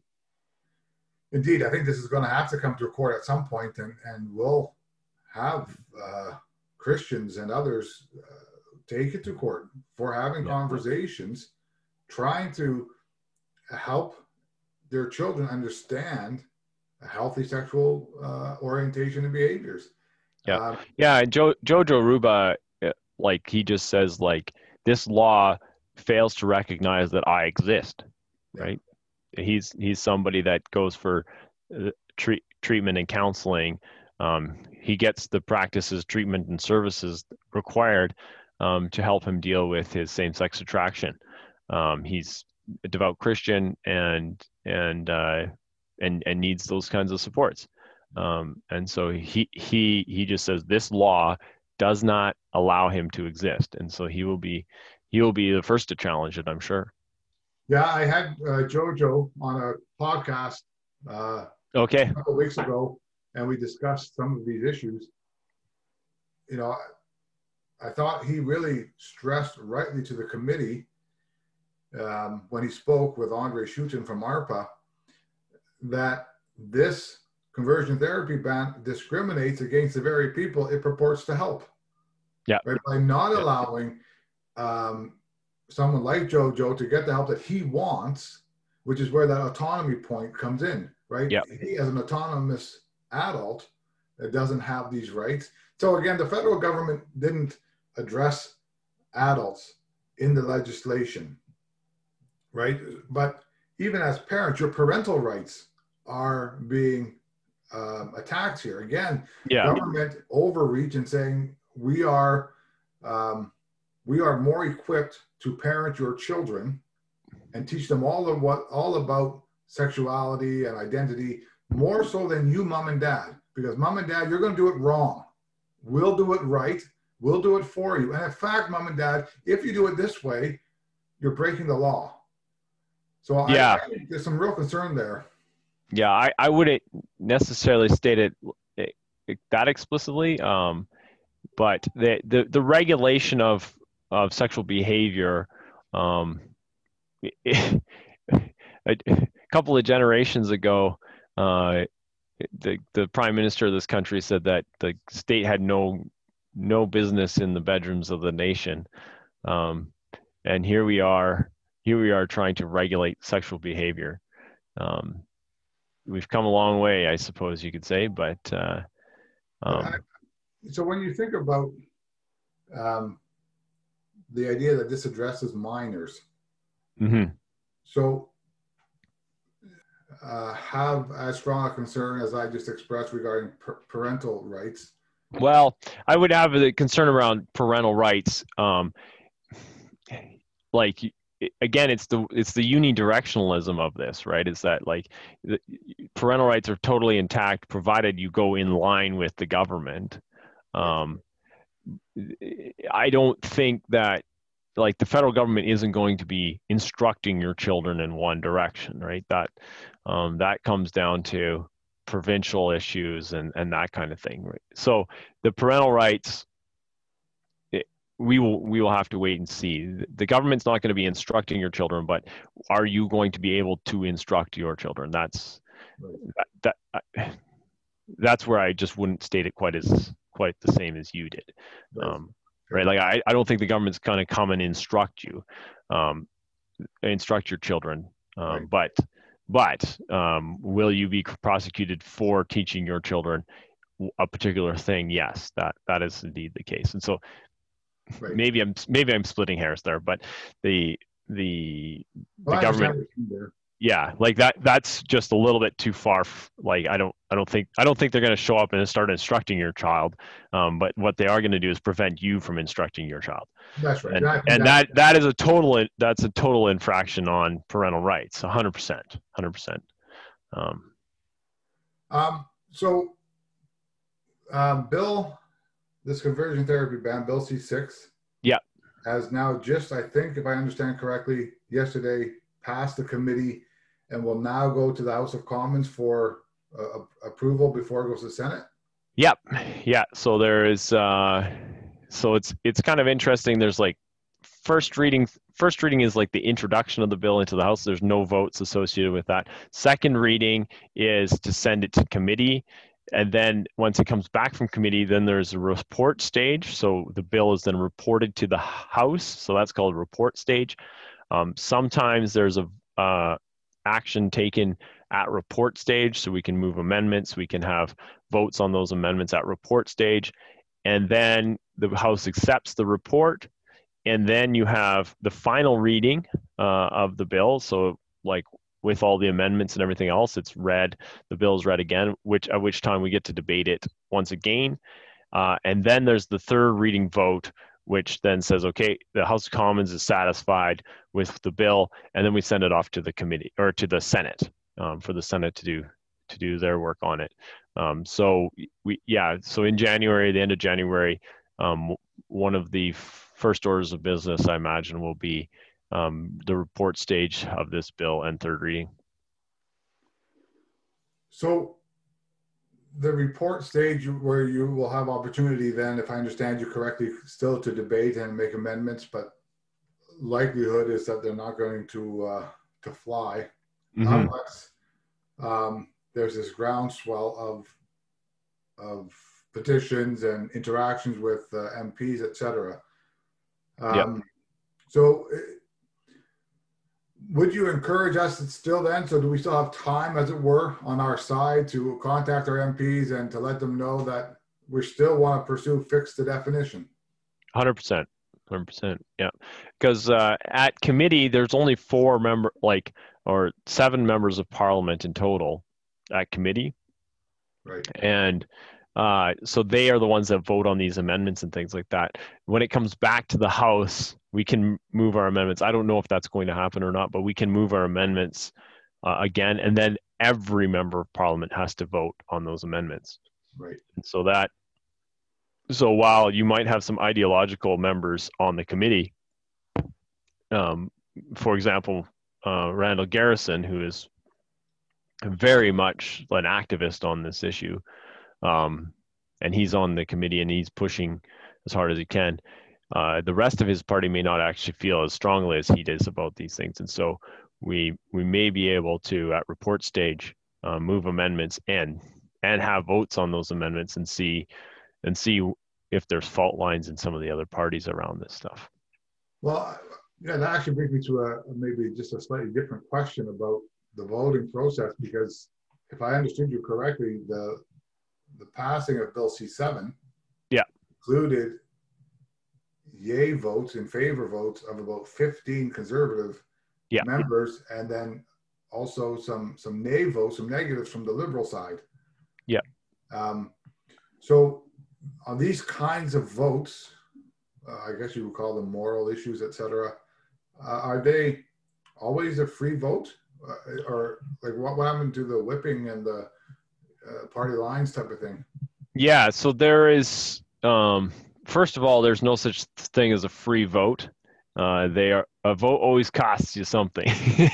indeed, I think this is going to have to come to a court at some point, and, and we'll have uh, Christians and others uh, take it to court for having yeah. conversations, trying to help their children understand a healthy sexual uh, orientation and behaviors. Yeah, um, yeah. And jo- Jojo Ruba, like he just says, like this law fails to recognize that I exist, yeah. right? He's he's somebody that goes for uh, treat, treatment and counseling. Um, he gets the practices, treatment, and services required um, to help him deal with his same-sex attraction. Um, he's a devout Christian and and uh, and and needs those kinds of supports. Um, and so he he he just says this law does not allow him to exist, and so he will be he will be the first to challenge it, I'm sure. Yeah, I had uh, Jojo on a podcast uh, okay. a couple of weeks ago, and we discussed some of these issues. You know, I, I thought he really stressed rightly to the committee um, when he spoke with Andre Schutten from ARPA that this conversion therapy ban discriminates against the very people it purports to help. Yeah. Right? By not yeah. allowing um, someone like Jojo to get the help that he wants, which is where that autonomy point comes in, right? Yeah. He, as an autonomous adult, that doesn't have these rights. So again, the federal government didn't address adults in the legislation, right? But even as parents, your parental rights are being um, attacked here. Again, yeah. government overreach and saying we are um, we are more equipped to parent your children and teach them all of what all about sexuality and identity, more so than you, mom and dad. Because mom and dad, you're going to do it wrong. We'll do it right. We'll do it for you. And in fact, mom and dad, if you do it this way, you're breaking the law. So yeah. I, I think there's some real concern there. Yeah, I, I wouldn't necessarily state it, it, it that explicitly, um, but the, the the regulation of of sexual behavior, um, it, a, a couple of generations ago, uh, the the prime minister of this country said that the state had no no business in the bedrooms of the nation, um, and here we are here we are trying to regulate sexual behavior. Um, we've come a long way, I suppose you could say, but uh, um, so when you think about um, the idea that this addresses minors, mm-hmm. so uh, have as strong a concern as I just expressed regarding per- parental rights? Well, I would have the concern around parental rights. Um, like again, it's the it's the unidirectionalism of this, right? Is that like the, parental rights are totally intact provided you go in line with the government. Um, I don't think that like the federal government isn't going to be instructing your children in one direction, right? That um, that comes down to provincial issues and, and that kind of thing, right? So the parental rights, it, we will we will have to wait and see. The government's not going to be instructing your children, but are you going to be able to instruct your children? That's right. that, that that's where I just wouldn't state it quite as quite the same as you did. Right. Um, right. Like I, I don't think the government's going to come and instruct you, um, instruct your children. Um, right. But, but um, will you be prosecuted for teaching your children a particular thing? Yes, that, that is indeed the case. And so right. maybe I'm, maybe I'm splitting hairs there, but the, the, well, the government, yeah, like that, that's just a little bit too far. Like, I don't, I don't think, I don't think they're going to show up and start instructing your child. Um, but what they are going to do is prevent you from instructing your child. That's right. And, that, and that, that is a total, that's a total infraction on parental rights. A hundred percent, a hundred percent. Um, um, so, um, Bill, this conversion therapy ban, Bill C six, yeah, has now just, I think, if I understand correctly, yesterday passed the committee and will now go to the House of Commons for uh, approval before it goes to the Senate. Yep. Yeah. So there is, uh, so it's, it's kind of interesting. There's like first reading, first reading is like the introduction of the bill into the House. There's no votes associated with that. Second reading is to send it to committee. And then once it comes back from committee, then there's a report stage. So the bill is then reported to the House. So that's called a report stage. Um, sometimes there's a uh, action taken at report stage, so we can move amendments. We can have votes on those amendments at report stage. And then the House accepts the report. And then you have the final reading uh, of the bill. So like with all the amendments and everything else, it's read, the bill is read again, which at which time we get to debate it once again. Uh, and then there's the third reading vote, which then says, okay, the House of Commons is satisfied with the bill, and then we send it off to the committee or to the Senate um, for the Senate to do to do their work on it. Um, so we, yeah, so in January, the end of January, um, one of the first orders of business, I imagine, will be um, the report stage of this bill and third reading. So the report stage where you will have opportunity then, if I understand you correctly, still to debate and make amendments, but likelihood is that they're not going to uh, to fly mm-hmm. unless um, there's this groundswell of of petitions and interactions with uh, M Ps, et cetera. Um, yep. So would you encourage us still then, so do we still have time, as it were, on our side to contact our M Ps and to let them know that we still want to pursue fix the definition? one hundred percent. one hundred percent, yeah. Because uh, at committee, there's only four member, like, or seven members of parliament in total at committee. Right. And uh, so they are the ones that vote on these amendments and things like that. When it comes back to the House, we can move our amendments. I don't know if that's going to happen or not, but we can move our amendments uh, again, and then every member of parliament has to vote on those amendments. Right. And so that, so while you might have some ideological members on the committee, um, for example, uh, Randall Garrison, who is very much an activist on this issue, um, and he's on the committee and he's pushing as hard as he can. Uh, the rest of his party may not actually feel as strongly as he does about these things, and so we we may be able to, at report stage, uh, move amendments and and have votes on those amendments and see and see if there's fault lines in some of the other parties around this stuff. Well, yeah, that actually brings me to a maybe just a slightly different question about the voting process, because if I understood you correctly, the the passing of Bill C seven yeah. included yay votes, in favor votes of about fifteen conservative yeah. members, and then also some some nay votes, some negatives from the Liberal side. Yeah. Um, so on these kinds of votes, uh, I guess you would call them moral issues, et cetera, uh, are they always a free vote? Uh, or like what, what happened to the whipping and the uh, party lines type of thing? Yeah, so there is, um, first of all, there's no such thing as a free vote. Uh, they are, a vote always costs you something.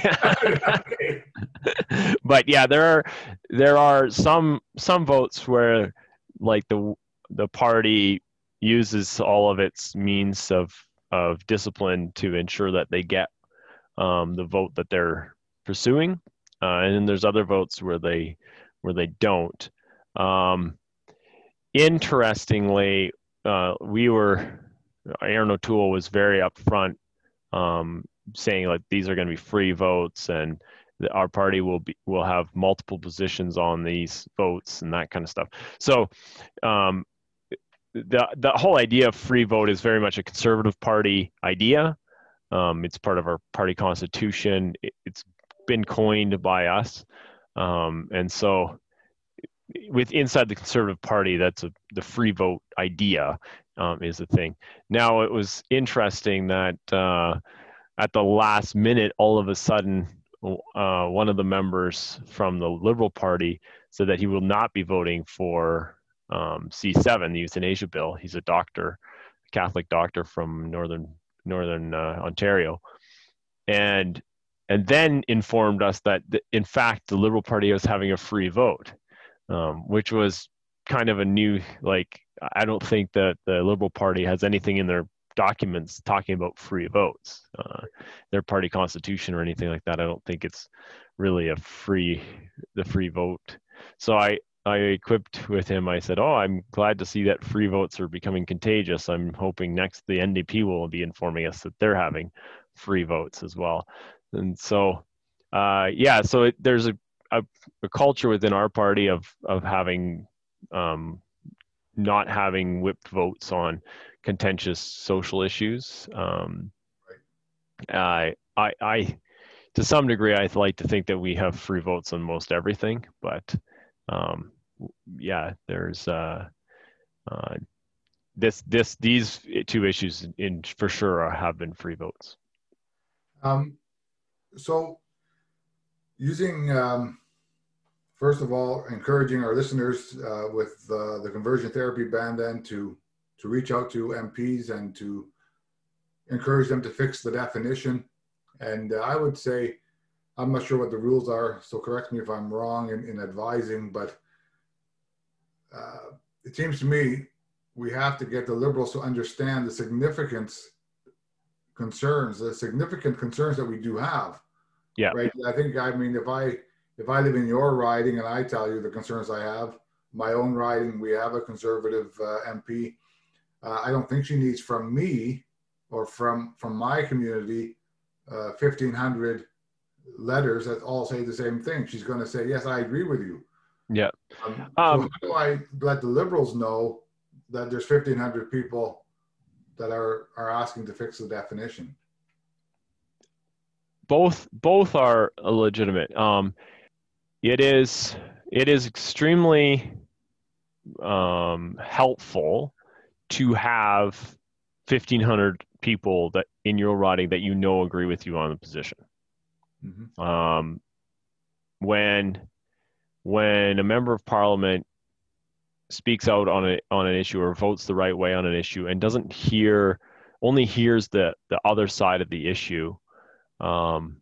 But yeah, there are there are some some votes where like the the party uses all of its means of of discipline to ensure that they get um, the vote that they're pursuing, uh, and then there's other votes where they where they don't. Um, interestingly, uh, we were Aaron O'Toole was very upfront, um, saying like these are going to be free votes, and that our party will be will have multiple positions on these votes and that kind of stuff. So um, the the whole idea of free vote is very much a Conservative Party idea. Um, it's part of our party constitution. It, it's been coined by us, um, and so with inside the Conservative Party, that's a, the free vote idea um, is the thing. Now, it was interesting that uh, at the last minute, all of a sudden, uh, one of the members from the Liberal Party said that he will not be voting for um, C seven, the euthanasia bill. He's a doctor, a Catholic doctor from northern northern uh, Ontario, and and then informed us that the, in fact the Liberal Party was having a free vote, um, which was kind of a new, like, I don't think that the Liberal Party has anything in their documents talking about free votes. Uh, their party constitution or anything like that. I don't think it's really a free, the free vote. So I, I equipped with him. I said, "Oh, I'm glad to see that free votes are becoming contagious. I'm hoping next the N D P will be informing us that they're having free votes as well." And so, uh, yeah, so it, there's a, a, a culture within our party of of having um, not having whipped votes on contentious social issues. Um, I, I, I, to some degree, I like to think that we have free votes on most everything, but um, yeah, there's uh, uh, this, this, these two issues in for sure are, have been free votes. Um, so, using um, first of all, encouraging our listeners uh, with uh, the conversion therapy ban, then to to reach out to M Ps and to encourage them to fix the definition. And uh, I would say, I'm not sure what the rules are, so correct me if I'm wrong in, in advising, but uh, it seems to me we have to get the Liberals to understand the significance concerns, the significant concerns that we do have. Yeah. Right. I think, I mean, if I, if I live in your riding and I tell you the concerns I have, my own riding, we have a conservative uh, M P. Uh, I don't think she needs from me or from, from my community uh, fifteen hundred letters that all say the same thing. She's going to say, yes, I agree with you. Yeah. Um, Um, so how do I let the Liberals know that there's fifteen hundred people that are, are asking to fix the definition? Both, both are legitimate. Um, it is, it is extremely um, helpful to have fifteen hundred people that in your riding that you know agree with you on the position. Mm-hmm. Um, when when a member of parliament speaks out on a on an issue or votes the right way on an issue and doesn't hear only hears the the other side of the issue, um,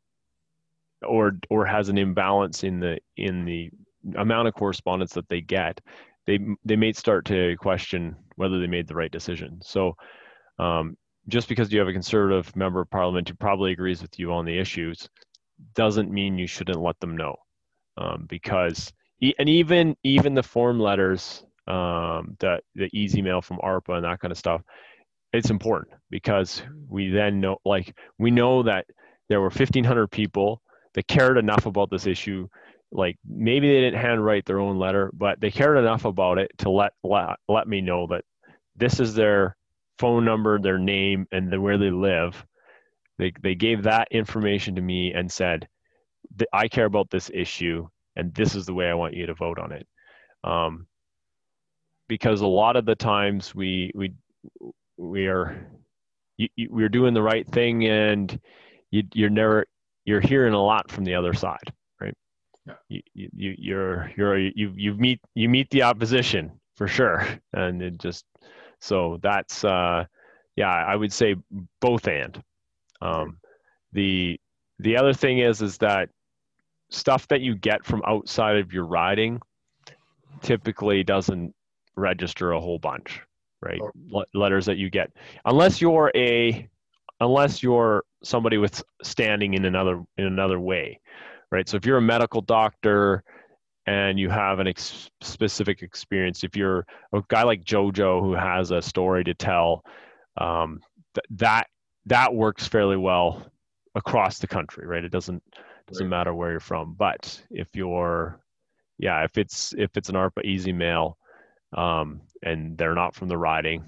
or or has an imbalance in the in the amount of correspondence that they get, they they may start to question whether they made the right decision. So um, just because you have a conservative member of parliament who probably agrees with you on the issues doesn't mean you shouldn't let them know, um, because e- and even even the form letters, um, the the easy mail from ARPA and that kind of stuff, it's important because we then know, like we know that there were fifteen hundred people that cared enough about this issue. Like maybe they didn't handwrite their own letter, but they cared enough about it to let let, let me know that this is their phone number, their name, and the, where they live. They they gave that information to me and said, I care about this issue, and this is the way I want you to vote on it. Um, because a lot of the times we we we are you, you, we're doing the right thing, and you, you're never you're hearing a lot from the other side, right? Yeah. You, you you're you're you you meet you meet the opposition for sure, and it just so that's uh, yeah, I would say both and. Um, the the other thing is is that stuff that you get from outside of your riding typically doesn't register a whole bunch, right? Oh. Letters that you get, unless you're a unless you're somebody with standing in another in another way, right? So if you're a medical doctor and you have an ex- specific experience, if you're a guy like JoJo who has a story to tell, um, th- that that works fairly well across the country, right? It doesn't doesn't right. matter where you're from. But if you're, yeah, if it's if it's an ARPA easy mail, um, and they're not from the riding,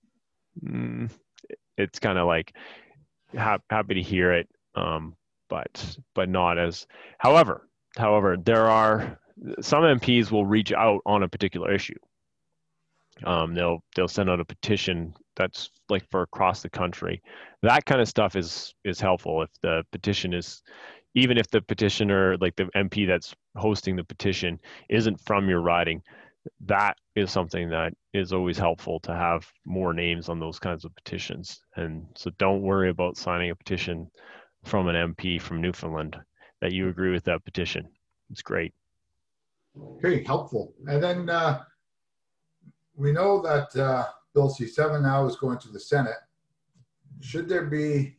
mm, it's kind of like ha- happy to hear it, um, but but not as. However, however, there are some M Ps will reach out on a particular issue. Um, they'll they'll send out a petition that's like for across the country. That kind of stuff is is helpful if the petition is, even if the petitioner, like the M P that's hosting the petition, isn't from your riding. That is something that is always helpful to have more names on those kinds of petitions. And so don't worry about signing a petition from an M P from Newfoundland that you agree with that petition. It's great. Okay, helpful. And then uh, we know that uh, Bill C seven now is going to the Senate. should there be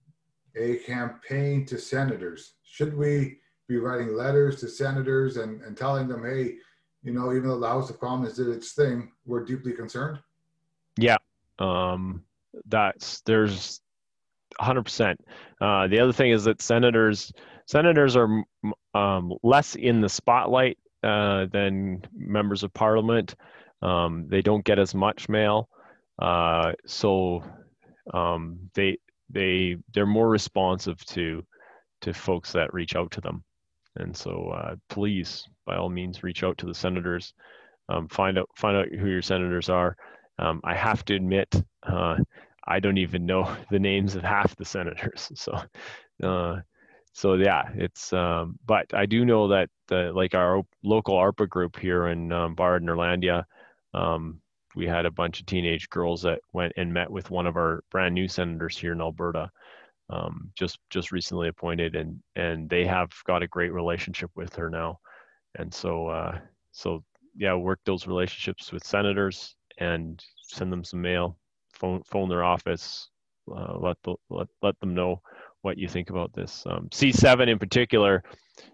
a campaign to senators? Should we be writing letters to senators and, and telling them, hey, you know, even though the House of Commons did its thing, we're deeply concerned? Yeah, um, that's there's one hundred percent. Uh, the other thing is that senators senators are um, less in the spotlight uh, than members of parliament. Um, they don't get as much mail, uh, so um, they they they're more responsive to to folks that reach out to them. And so, uh, please, by all means, reach out to the senators. Um, find out find out who your senators are. Um, I have to admit, uh, I don't even know the names of half the senators. So, uh, so yeah, it's. Um, but I do know that the, like our local ARPA group here in um, Bard, Nerlandia, um, we had a bunch of teenage girls that went and met with one of our brand new senators here in Alberta, um, just just recently appointed, and and they have got a great relationship with her now, and so uh, so yeah, work those relationships with senators and send them some mail, phone phone their office, uh, let the let let them know what you think about this. Um, C seven in particular,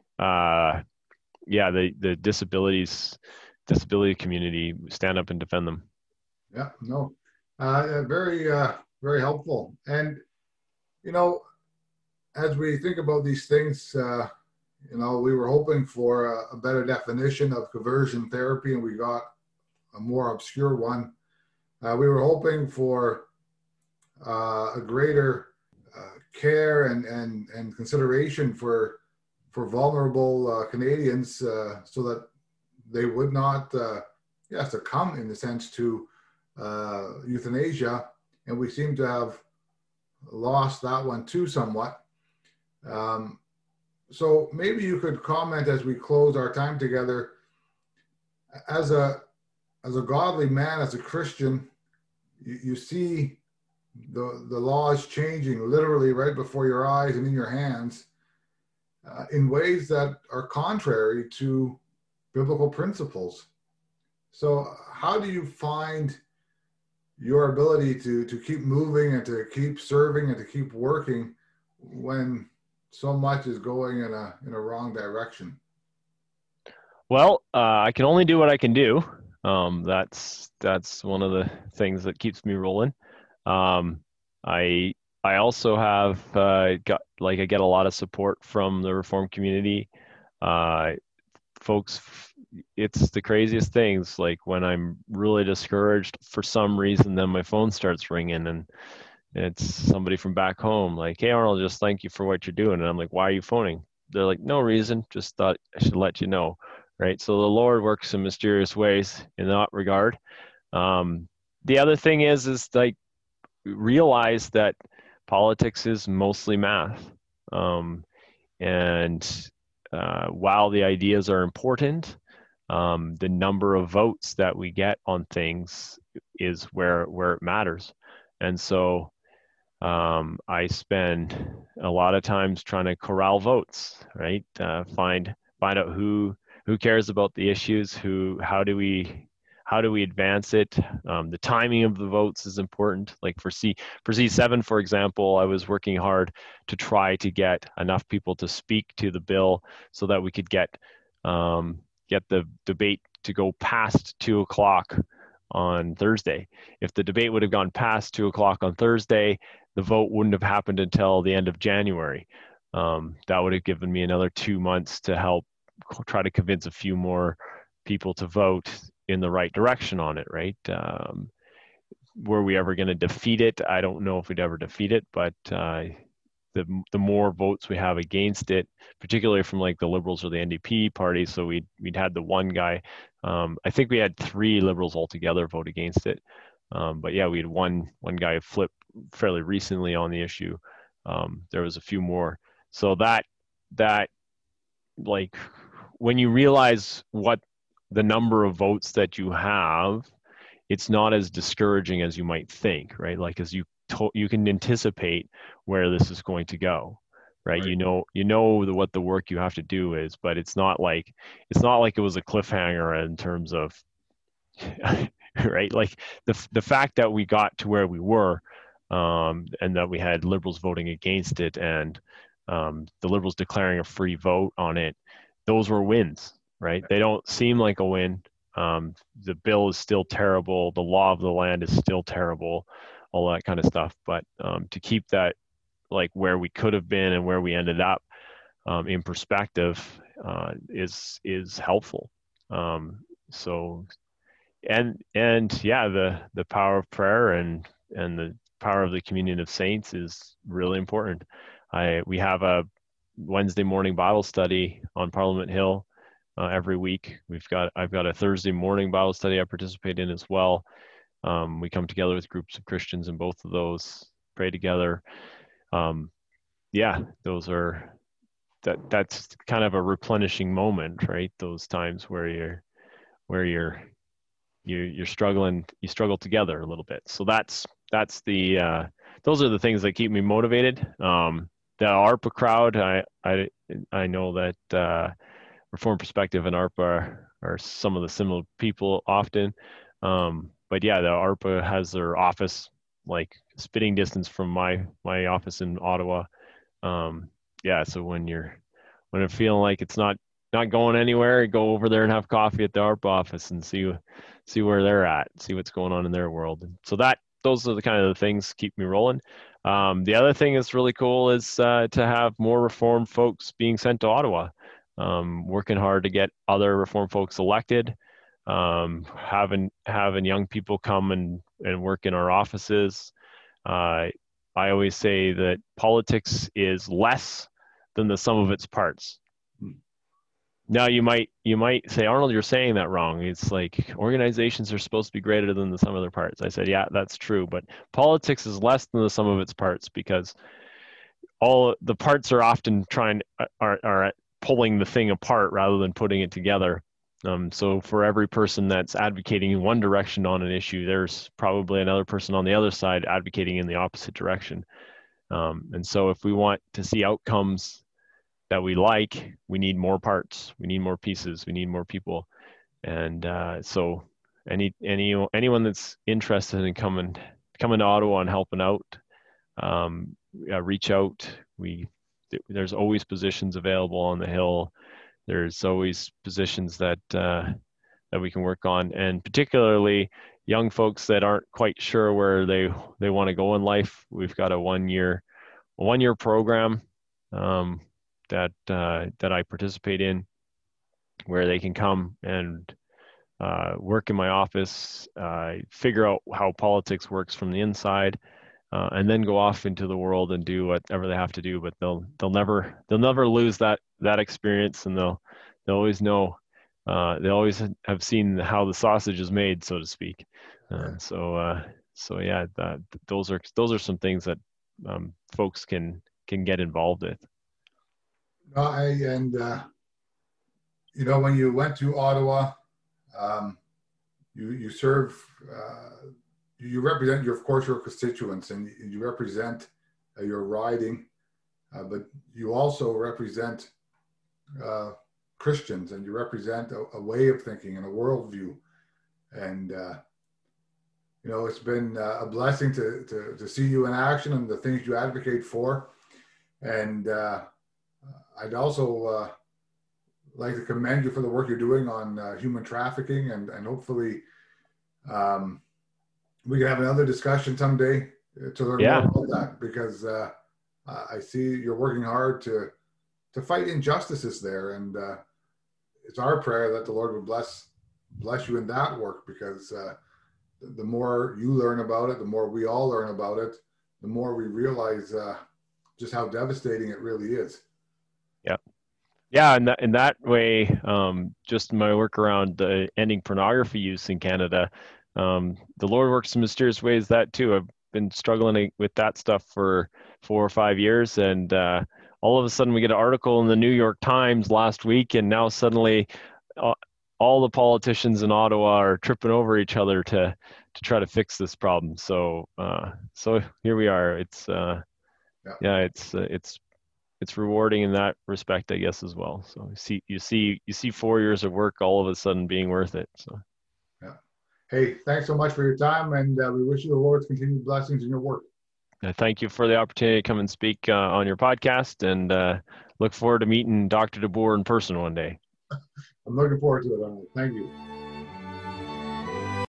uh, yeah, the the disabilities disability community, stand up and defend them. Yeah, no, uh, very uh, very helpful. And you know, as we think about these things, uh, you know, we were hoping for a, a better definition of conversion therapy, and we got a more obscure one. Uh, we were hoping for uh, a greater uh, care and, and, and consideration for for vulnerable uh, Canadians, uh, so that they would not, uh, yeah, succumb in the sense to uh, euthanasia, and we seem to have lost that one too somewhat. Um, so maybe you could comment as we close our time together. As a as a godly man, as a Christian, you, you see the the laws changing literally right before your eyes and in your hands, uh, in ways that are contrary to biblical principles. So how do you find your ability to to keep moving and to keep serving and to keep working when so much is going in a in a wrong direction? Well, uh, I can only do what I can do. Um, that's that's one of the things that keeps me rolling. Um, I I also have uh, got like I get a lot of support from the Reform community. Uh, folks, it's the craziest things. Like when I'm really discouraged for some reason, then my phone starts ringing and it's somebody from back home. Like, hey Arnold, just thank you for what you're doing. And I'm like, why are you phoning? They're like, no reason. Just thought I should let you know. Right. So the Lord works in mysterious ways in that regard. Um, the other thing is, is like realize that politics is mostly math. Um, and uh, while the ideas are important, um, the number of votes that we get on things is where where it matters. And so um, I spend a lot of times trying to corral votes, right? Uh, find find out who who cares about the issues, who how do we how do we advance it? Um, the timing of the votes is important. Like for C for C seven, for example, I was working hard to try to get enough people to speak to the bill so that we could get um, get the debate to go past two o'clock on Thursday. If the debate would have gone past two o'clock on Thursday, the vote wouldn't have happened until the end of January. Um, that would have given me another two months to help try to convince a few more people to vote in the right direction on it, right? Um, were we ever going to defeat it? I don't know if we'd ever defeat it, but uh, the the more votes we have against it, particularly from like the Liberals or the N D P party, so we'd, we'd had the one guy, um, I think we had three Liberals altogether vote against it. Um, but yeah, we had one one guy flip fairly recently on the issue. Um, there was a few more. So that that like when you realize what the number of votes that you have, it's not as discouraging as you might think, right? Like as you to- you can anticipate where this is going to go, right? Right. You know you know the, what the work you have to do is, but it's not like it's not like it was a cliffhanger in terms of right? Like the the fact that we got to where we were um, and that we had Liberals voting against it, and um, the Liberals declaring a free vote on it. Those were wins, right? They don't seem like a win. Um, the bill is still terrible. The law of the land is still terrible, all that kind of stuff. But um, to keep that like where we could have been and where we ended up um, in perspective uh, is is helpful. Um, so and and yeah, the the power of prayer and and the power of the communion of saints is really important. I we have a Wednesday morning Bible study on Parliament Hill uh, every week. We've got I've got a Thursday morning Bible study I participate in as well. Um, we come together with groups of Christians in both of those, pray together. Um, yeah, those are that that's kind of a replenishing moment, right? Those times where you're where you're you you're struggling you struggle together a little bit. So that's that's the uh, those are the things that keep me motivated. Um, the ARPA crowd, I I I know that uh, Reform Perspective and ARPA are, are some of the similar people often. Um, but yeah, the ARPA has their office like spitting distance from my my office in Ottawa. Um, yeah, so when you're when I'm feeling like it's not not going anywhere, go over there and have coffee at the ARPA office and see see where they're at, see what's going on in their world. So that those are the kind of the things keep me rolling. Um, the other thing that's really cool is uh, to have more Reform folks being sent to Ottawa, um, working hard to get other Reform folks elected, um, having having young people come and, and work in our offices. Uh, I always say that politics is less than the sum of its parts. Now you might you might say, Arnold, you're saying that wrong. It's like organizations are supposed to be greater than the sum of their parts. I said, yeah, that's true, but politics is less than the sum of its parts because all the parts are often trying are are pulling the thing apart rather than putting it together. Um, so for every person that's advocating in one direction on an issue, there's probably another person on the other side advocating in the opposite direction. Um, and so if we want to see outcomes that we like, we need more parts, we need more pieces, we need more people. And uh, so any any anyone that's interested in coming coming to Ottawa and helping out, um, uh, reach out. We there's always positions available on the Hill. There's always positions that uh, that we can work on, and particularly young folks that aren't quite sure where they they want to go in life. We've got a one year a one year program um, that uh, that I participate in, where they can come and uh, work in my office, uh, figure out how politics works from the inside, uh, and then go off into the world and do whatever they have to do. But they'll they'll never they'll never lose that that experience, and they'll they'll always know. Uh, they always have seen how the sausage is made, so to speak. Uh, so uh, so yeah, that, those are those are some things that um, folks can can get involved with. No, I, and uh, you know, when you went to Ottawa, um, you you serve, uh, you represent your, of course, your constituents, and you represent uh, your riding, uh, but you also represent uh, Christians, and you represent a, a way of thinking and a worldview, and uh, you know, it's been uh, a blessing to, to to see you in action and the things you advocate for, and uh, I'd also uh, like to commend you for the work you're doing on uh, human trafficking, and and hopefully um, we can have another discussion someday to learn Yeah. more about that, because uh, I see you're working hard to to fight injustices there, and uh, it's our prayer that the Lord would bless bless you in that work, because uh, the, the more you learn about it, the more we all learn about it, the more we realize uh, just how devastating it really is. Yeah. Yeah, in that in that way, um, just my work around uh, ending pornography use in Canada, um, the Lord works in mysterious ways that too. I've been struggling with that stuff for four or five years, and uh, all of a sudden we get an article in the New York Times last week, and now suddenly uh, all the politicians in Ottawa are tripping over each other to to try to fix this problem. So uh, so here we are. It's uh, Yeah. yeah, it's uh, it's it's rewarding in that respect, I guess, as well. So you see, you see, you see four years of work all of a sudden being worth it. So, yeah. Hey, thanks so much for your time, and uh, we wish you the Lord's continued blessings in your work. Uh, Thank you for the opportunity to come and speak uh, on your podcast, and uh, look forward to meeting Doctor DeBoer in person one day. I'm looking forward to it. Thank you.